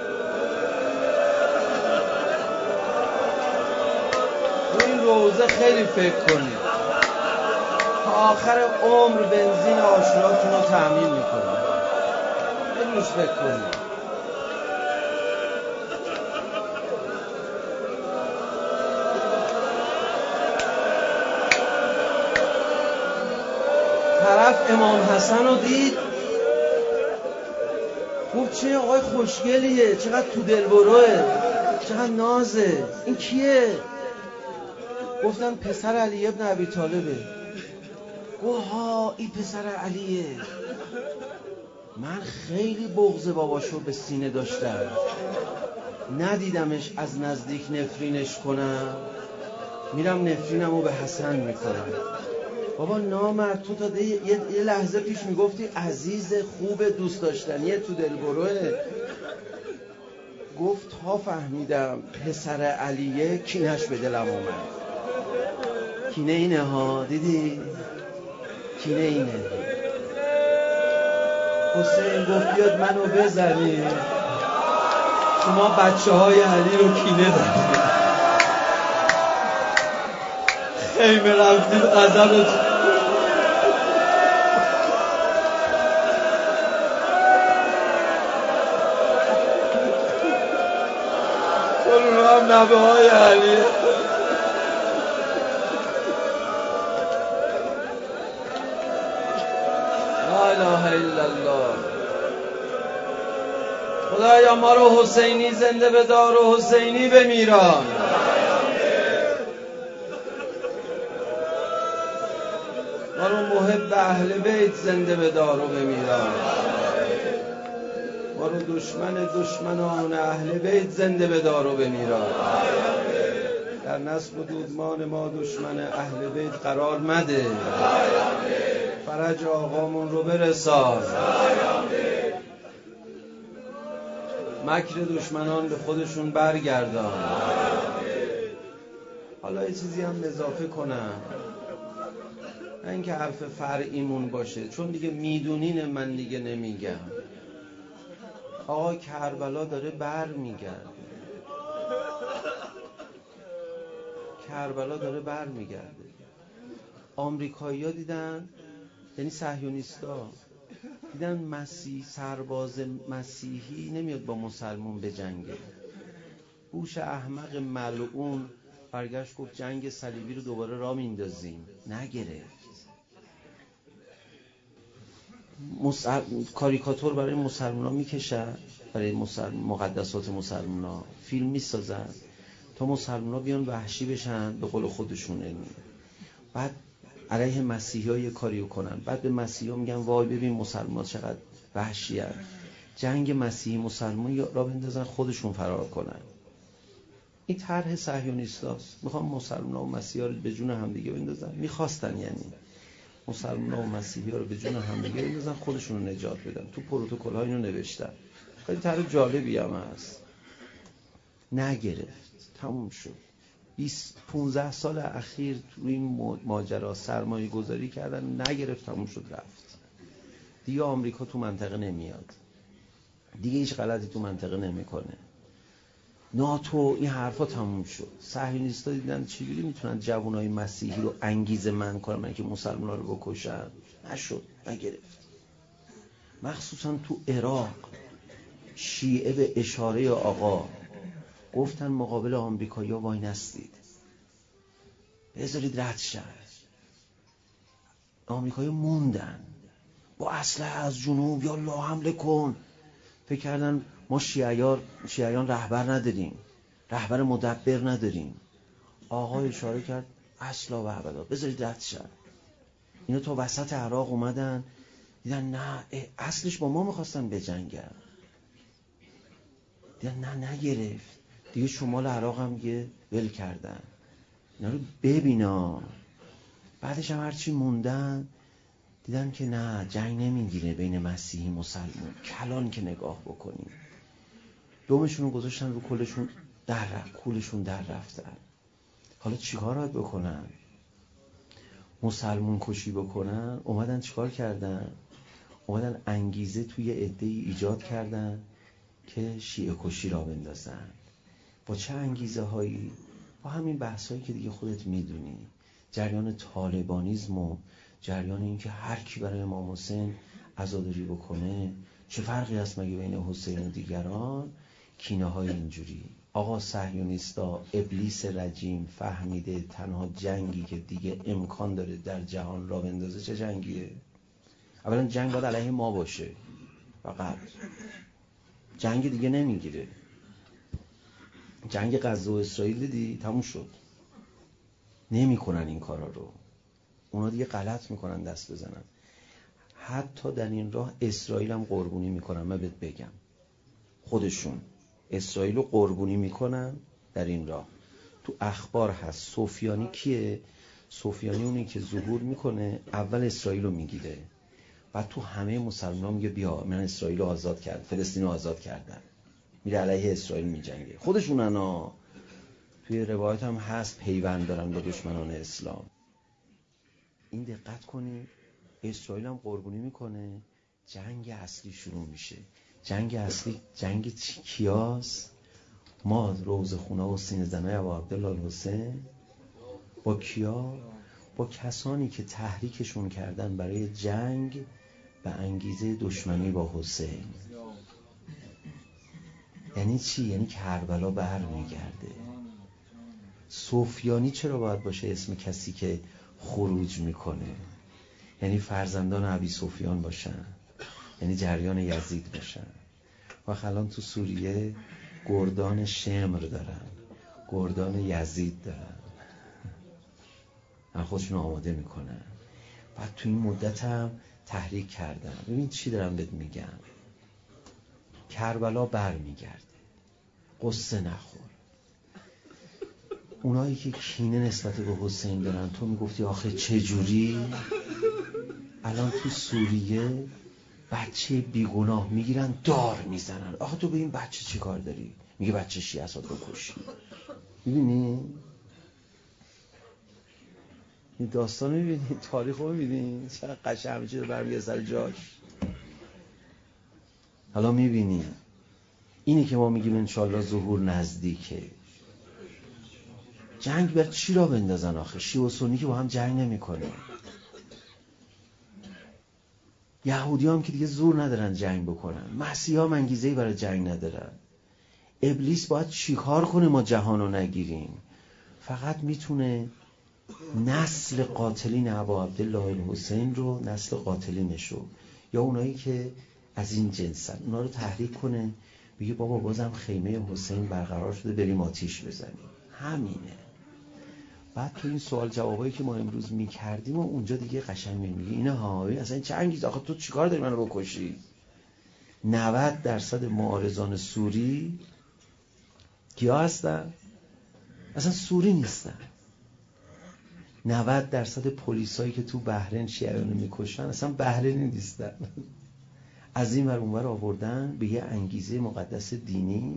این روزه خیلی فکر کنید، تا آخر عمر بنزین عاشوراتون رو تأمین میکنید. خیلی روش فکر کنید. طرف امام حسن رو دید، گفت چه آقای خوشگلیه، چقدر تو دلبروه، چقدر نازه، این کیه؟ گفتن پسر علی ابن ابی طالبه. گفت ها این پسر علیه. من خیلی بغض باباشو به سینه داشتم، ندیدمش از نزدیک نفرینش کنم، میرم نفرینمو به حسن میکنم. بابا نامرد، تو تا یه لحظه پیش میگفتی عزیز خوب دوست داشتنیه تو دلبروه. گفت ها فهمیدم پسر علیه، کینش به دلم اومد. کینه اینه ها، دیدی؟ کینه اینه. حسین گفت بیاد منو بزنی، شما بچه های علی رو کینه دارید، خیمه رفتید غضبتون. چون اونا هم نبه های علیه. لا اله الا الله. خدایا ما رو حسینی زنده بدار و حسینی بمیران. ما رو محب اهل بیت زنده بدار و بمیران. ما رو دشمنان اهل بیت زنده بدار و بمیران. در نسل و دودمان ما دشمن اهل بیت قرار مده. فرج آقامون رو برسان. مکر دشمنان به خودشون برگردان. حالا یه چیزی هم اضافه کنم، نه اینکه حرف فرعیمون باشه، چون دیگه میدونین من دیگه نمیگم. آقا کربلا داره بر میگرده. کربلا داره بر میگرده. آمریکایی‌ها دیدن، یعنی صهیونیست‌ها دیدن سرباز مسیحی نمیاد با مسلمون بجنگه. بوش احمق ملعون برگشت گفت جنگ صلیبی رو دوباره راه میندازیم. نگرفت. کاریکاتور برای مسلمونا میکشن، برای مقدسات مسلمونا فیلم میسازن تا مسلمونا بیان وحشی بشن به قول خودشون. بعد علیه مسیحی‌ها یه کاریو کنن، بعد به مسیحی‌ها میگن وای ببین مسلمان‌ها چقدر وحشی‌ان، جنگ مسیحی مسلمان را بندازن خودشون فرار کنن. این طرح صهیونیستاست. میخوان مسلمان‌ها و مسیحی‌ها رو به جون هم دیگه بندازن. میخواستن یعنی مسلمان‌ها و مسیحی‌ها رو به جون هم دیگه بندازن خودشون رو نجات بدن. تو پروتکل‌ها اینو نوشتن. خیلی طرح جالبی هم هست. نگرفت. تموم شد. 15 سال اخیر تو این ماجرا سرمایه گذاری کردن، نگرفت، تموم شد، رفت. دیگه آمریکا تو منطقه نمیاد، دیگه هیچ غلطی تو منطقه نمیکنه. ناتو، این حرفا تموم شد. صهیونیست‌ها دیدن چجوری میتونن جوانای مسیحی رو انگیزه من کنن که مسلمان‌ها رو بکشن. نشد، نگرفت. مخصوصا تو عراق شیعه به اشاره آقا گفتن مقابل آمریکایی‌ها وای نستید، بذارید رد شد. آمریکایی‌ها موندن با اسلحه از جنوب، یا الله حمله کن. فکر کردن ما شیعیان رهبر نداریم، رهبر مدبر نداریم. آقا اشاره کرد اصلا و ابدا بذارید رد شد. اینا تا وسط عراق اومدن، دیدن نه اصلش با ما میخواستن بجنگن، دیدن نه نگرفت. دیگه شمال عراق هم یه ول کردن. اینا رو ببینا. بعدش هم هرچی موندن دیدن که نه جنگ نمیگیره بین مسیحی مسلمان. کلان که نگاه بکنیم، دومشون رو گذاشتن رو کولشون در رفتن. حالا چیکار باید بکنن؟ مسلمون کشی بکنن؟ اومدن چیکار کردن؟ اومدن انگیزه توی عده‌ای ایجاد کردن که شیعه کشی را بندازن. با چه انگیزه هایی؟ با همین بحث هایی که دیگه خودت میدونی، جریان طالبانیزم و جریان این که هر کی برای امام حسین عزاداری بکنه. چه فرقی هست مگه بین حسین و دیگران؟ کینه های اینجوری. آقا صهیونیستا، ابلیس رجیم فهمیده تنها جنگی که دیگه امکان داره در جهان را بندازه چه جنگیه؟ اولا جنگ باید علیه ما باشه، فقط جنگ دیگه نمیگیره. جنگ غزه و اسرائیل دیدی تموم شد. نمیکنن این کارا رو. اونا دیگه غلط میکنن دست بزنن. حتی در این راه اسرائیل هم قربونی میکنن. من بهت بگم خودشون اسرائیل رو قربونی میکنن در این راه. تو اخبار هست. سفیانی کیه؟ سفیانی اونی که ظهور میکنه اول اسرائیل رو میگیره، بعد تو همه مسلمان میگه بیا من اسرائیل رو آزاد کرد، فلسطین رو آزاد کردن، میره علیه اسرائیل میجنگه. خودشونن توی روایت هم هست پیوند دارن با دشمنان اسلام. این دقت کنید. اسرائیل هم قربونی میکنه، جنگ اصلی شروع میشه. جنگ اصلی جنگ کیاست؟ ما روزخونه و سینه زنای ابا عبدالله الحسین با کیا؟ با کسانی که تحریکشون کردن برای جنگ به انگیزه دشمنی با حسین. یعنی چی؟ یعنی کربلا برمیگرده. سفیانی چرا باید باشه اسم کسی که خروج میکنه؟ یعنی فرزندان ابی سفیان باشن، یعنی جریان یزید باشن. و الان تو سوریه گردان شمر دارن، گردان یزید دارن، خودشون آماده میکنن. بعد تو این مدت هم تحریک کردن. ببین چی دارم بهت میگم، کربلا بر میگرده، قصه نخور. اونایی که کینه نسبت به حسین دارن، تو میگفتی آخه چجوری؟ الان تو سوریه بچه بیگناه میگیرن دار میزنن. آخه تو به این بچه چی کار داری؟ میگه بچه شیعه اسد رو کشی. میبینی؟ این داستان میبینی؟ تاریخ رو میبینی؟ چقدر قشنگ همه چیز رو برمیگه سر جاش. حالا میبینی اینی که ما میگیم انشالله ظهور نزدیکه. جنگ بر چی را بندازن آخه؟ شیعه و سنی که با هم جنگ نمیکنه. یهودی هم که دیگه زور ندارن جنگ بکنن، مسیحی هم انگیزه‌ای برای جنگ ندارن. ابلیس باید چیکار کنه ما جهانو نگیریم؟ فقط میتونه نسل قاتلین ابا عبدالله الحسین رو، نسل قاتلینشو یا اونایی که از این جنسن، اونا رو تحریک کنه، بگه بابا بازم خیمه حسین برقرار شده، بریم آتیش بزنیم. همینه. بعد تو این سوال جوابایی که ما امروز میکردیم و اونجا دیگه قشنگ میگه اینه ها، اصلا این چه انگیزه؟ آخه تو چیکار داری منو بکشی؟ 90% معارضان سوری کیا هستن؟ اصلا سوری نیستن. 90% پلیسایی که تو بحرین شیعیانو میکشن اصلا بحرینی نیستن. از این ور اون ور آوردن به یه انگیزه مقدس دینی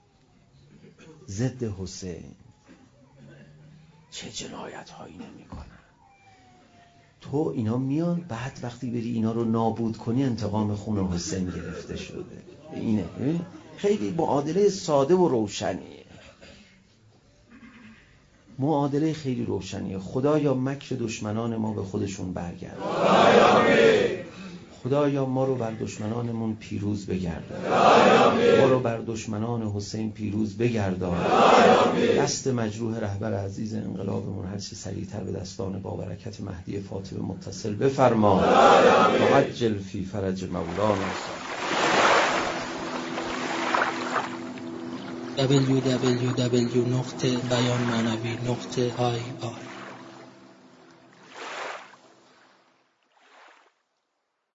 ضد حسین. چه جنایت هایی نمیکنن. تو اینا میان بعد وقتی بری اینا رو نابود کنی انتقام خون حسین گرفته شده. اینه خیلی معادله ساده و روشنیه. معادله خیلی روشنیه. خدایا مکر دشمنان ما به خودشون برگردن. خدایا ما رو بر دشمنانمون پیروز بگردان. ما رو بر دشمنان حسین پیروز بگردان. دست مجروح رهبر عزیز انقلابمون هر چه سریعتر به دستان با برکت مهدی فاطمه متصل بفرما. وعجل فی فرج مولانا. www.beyanmanavi.ir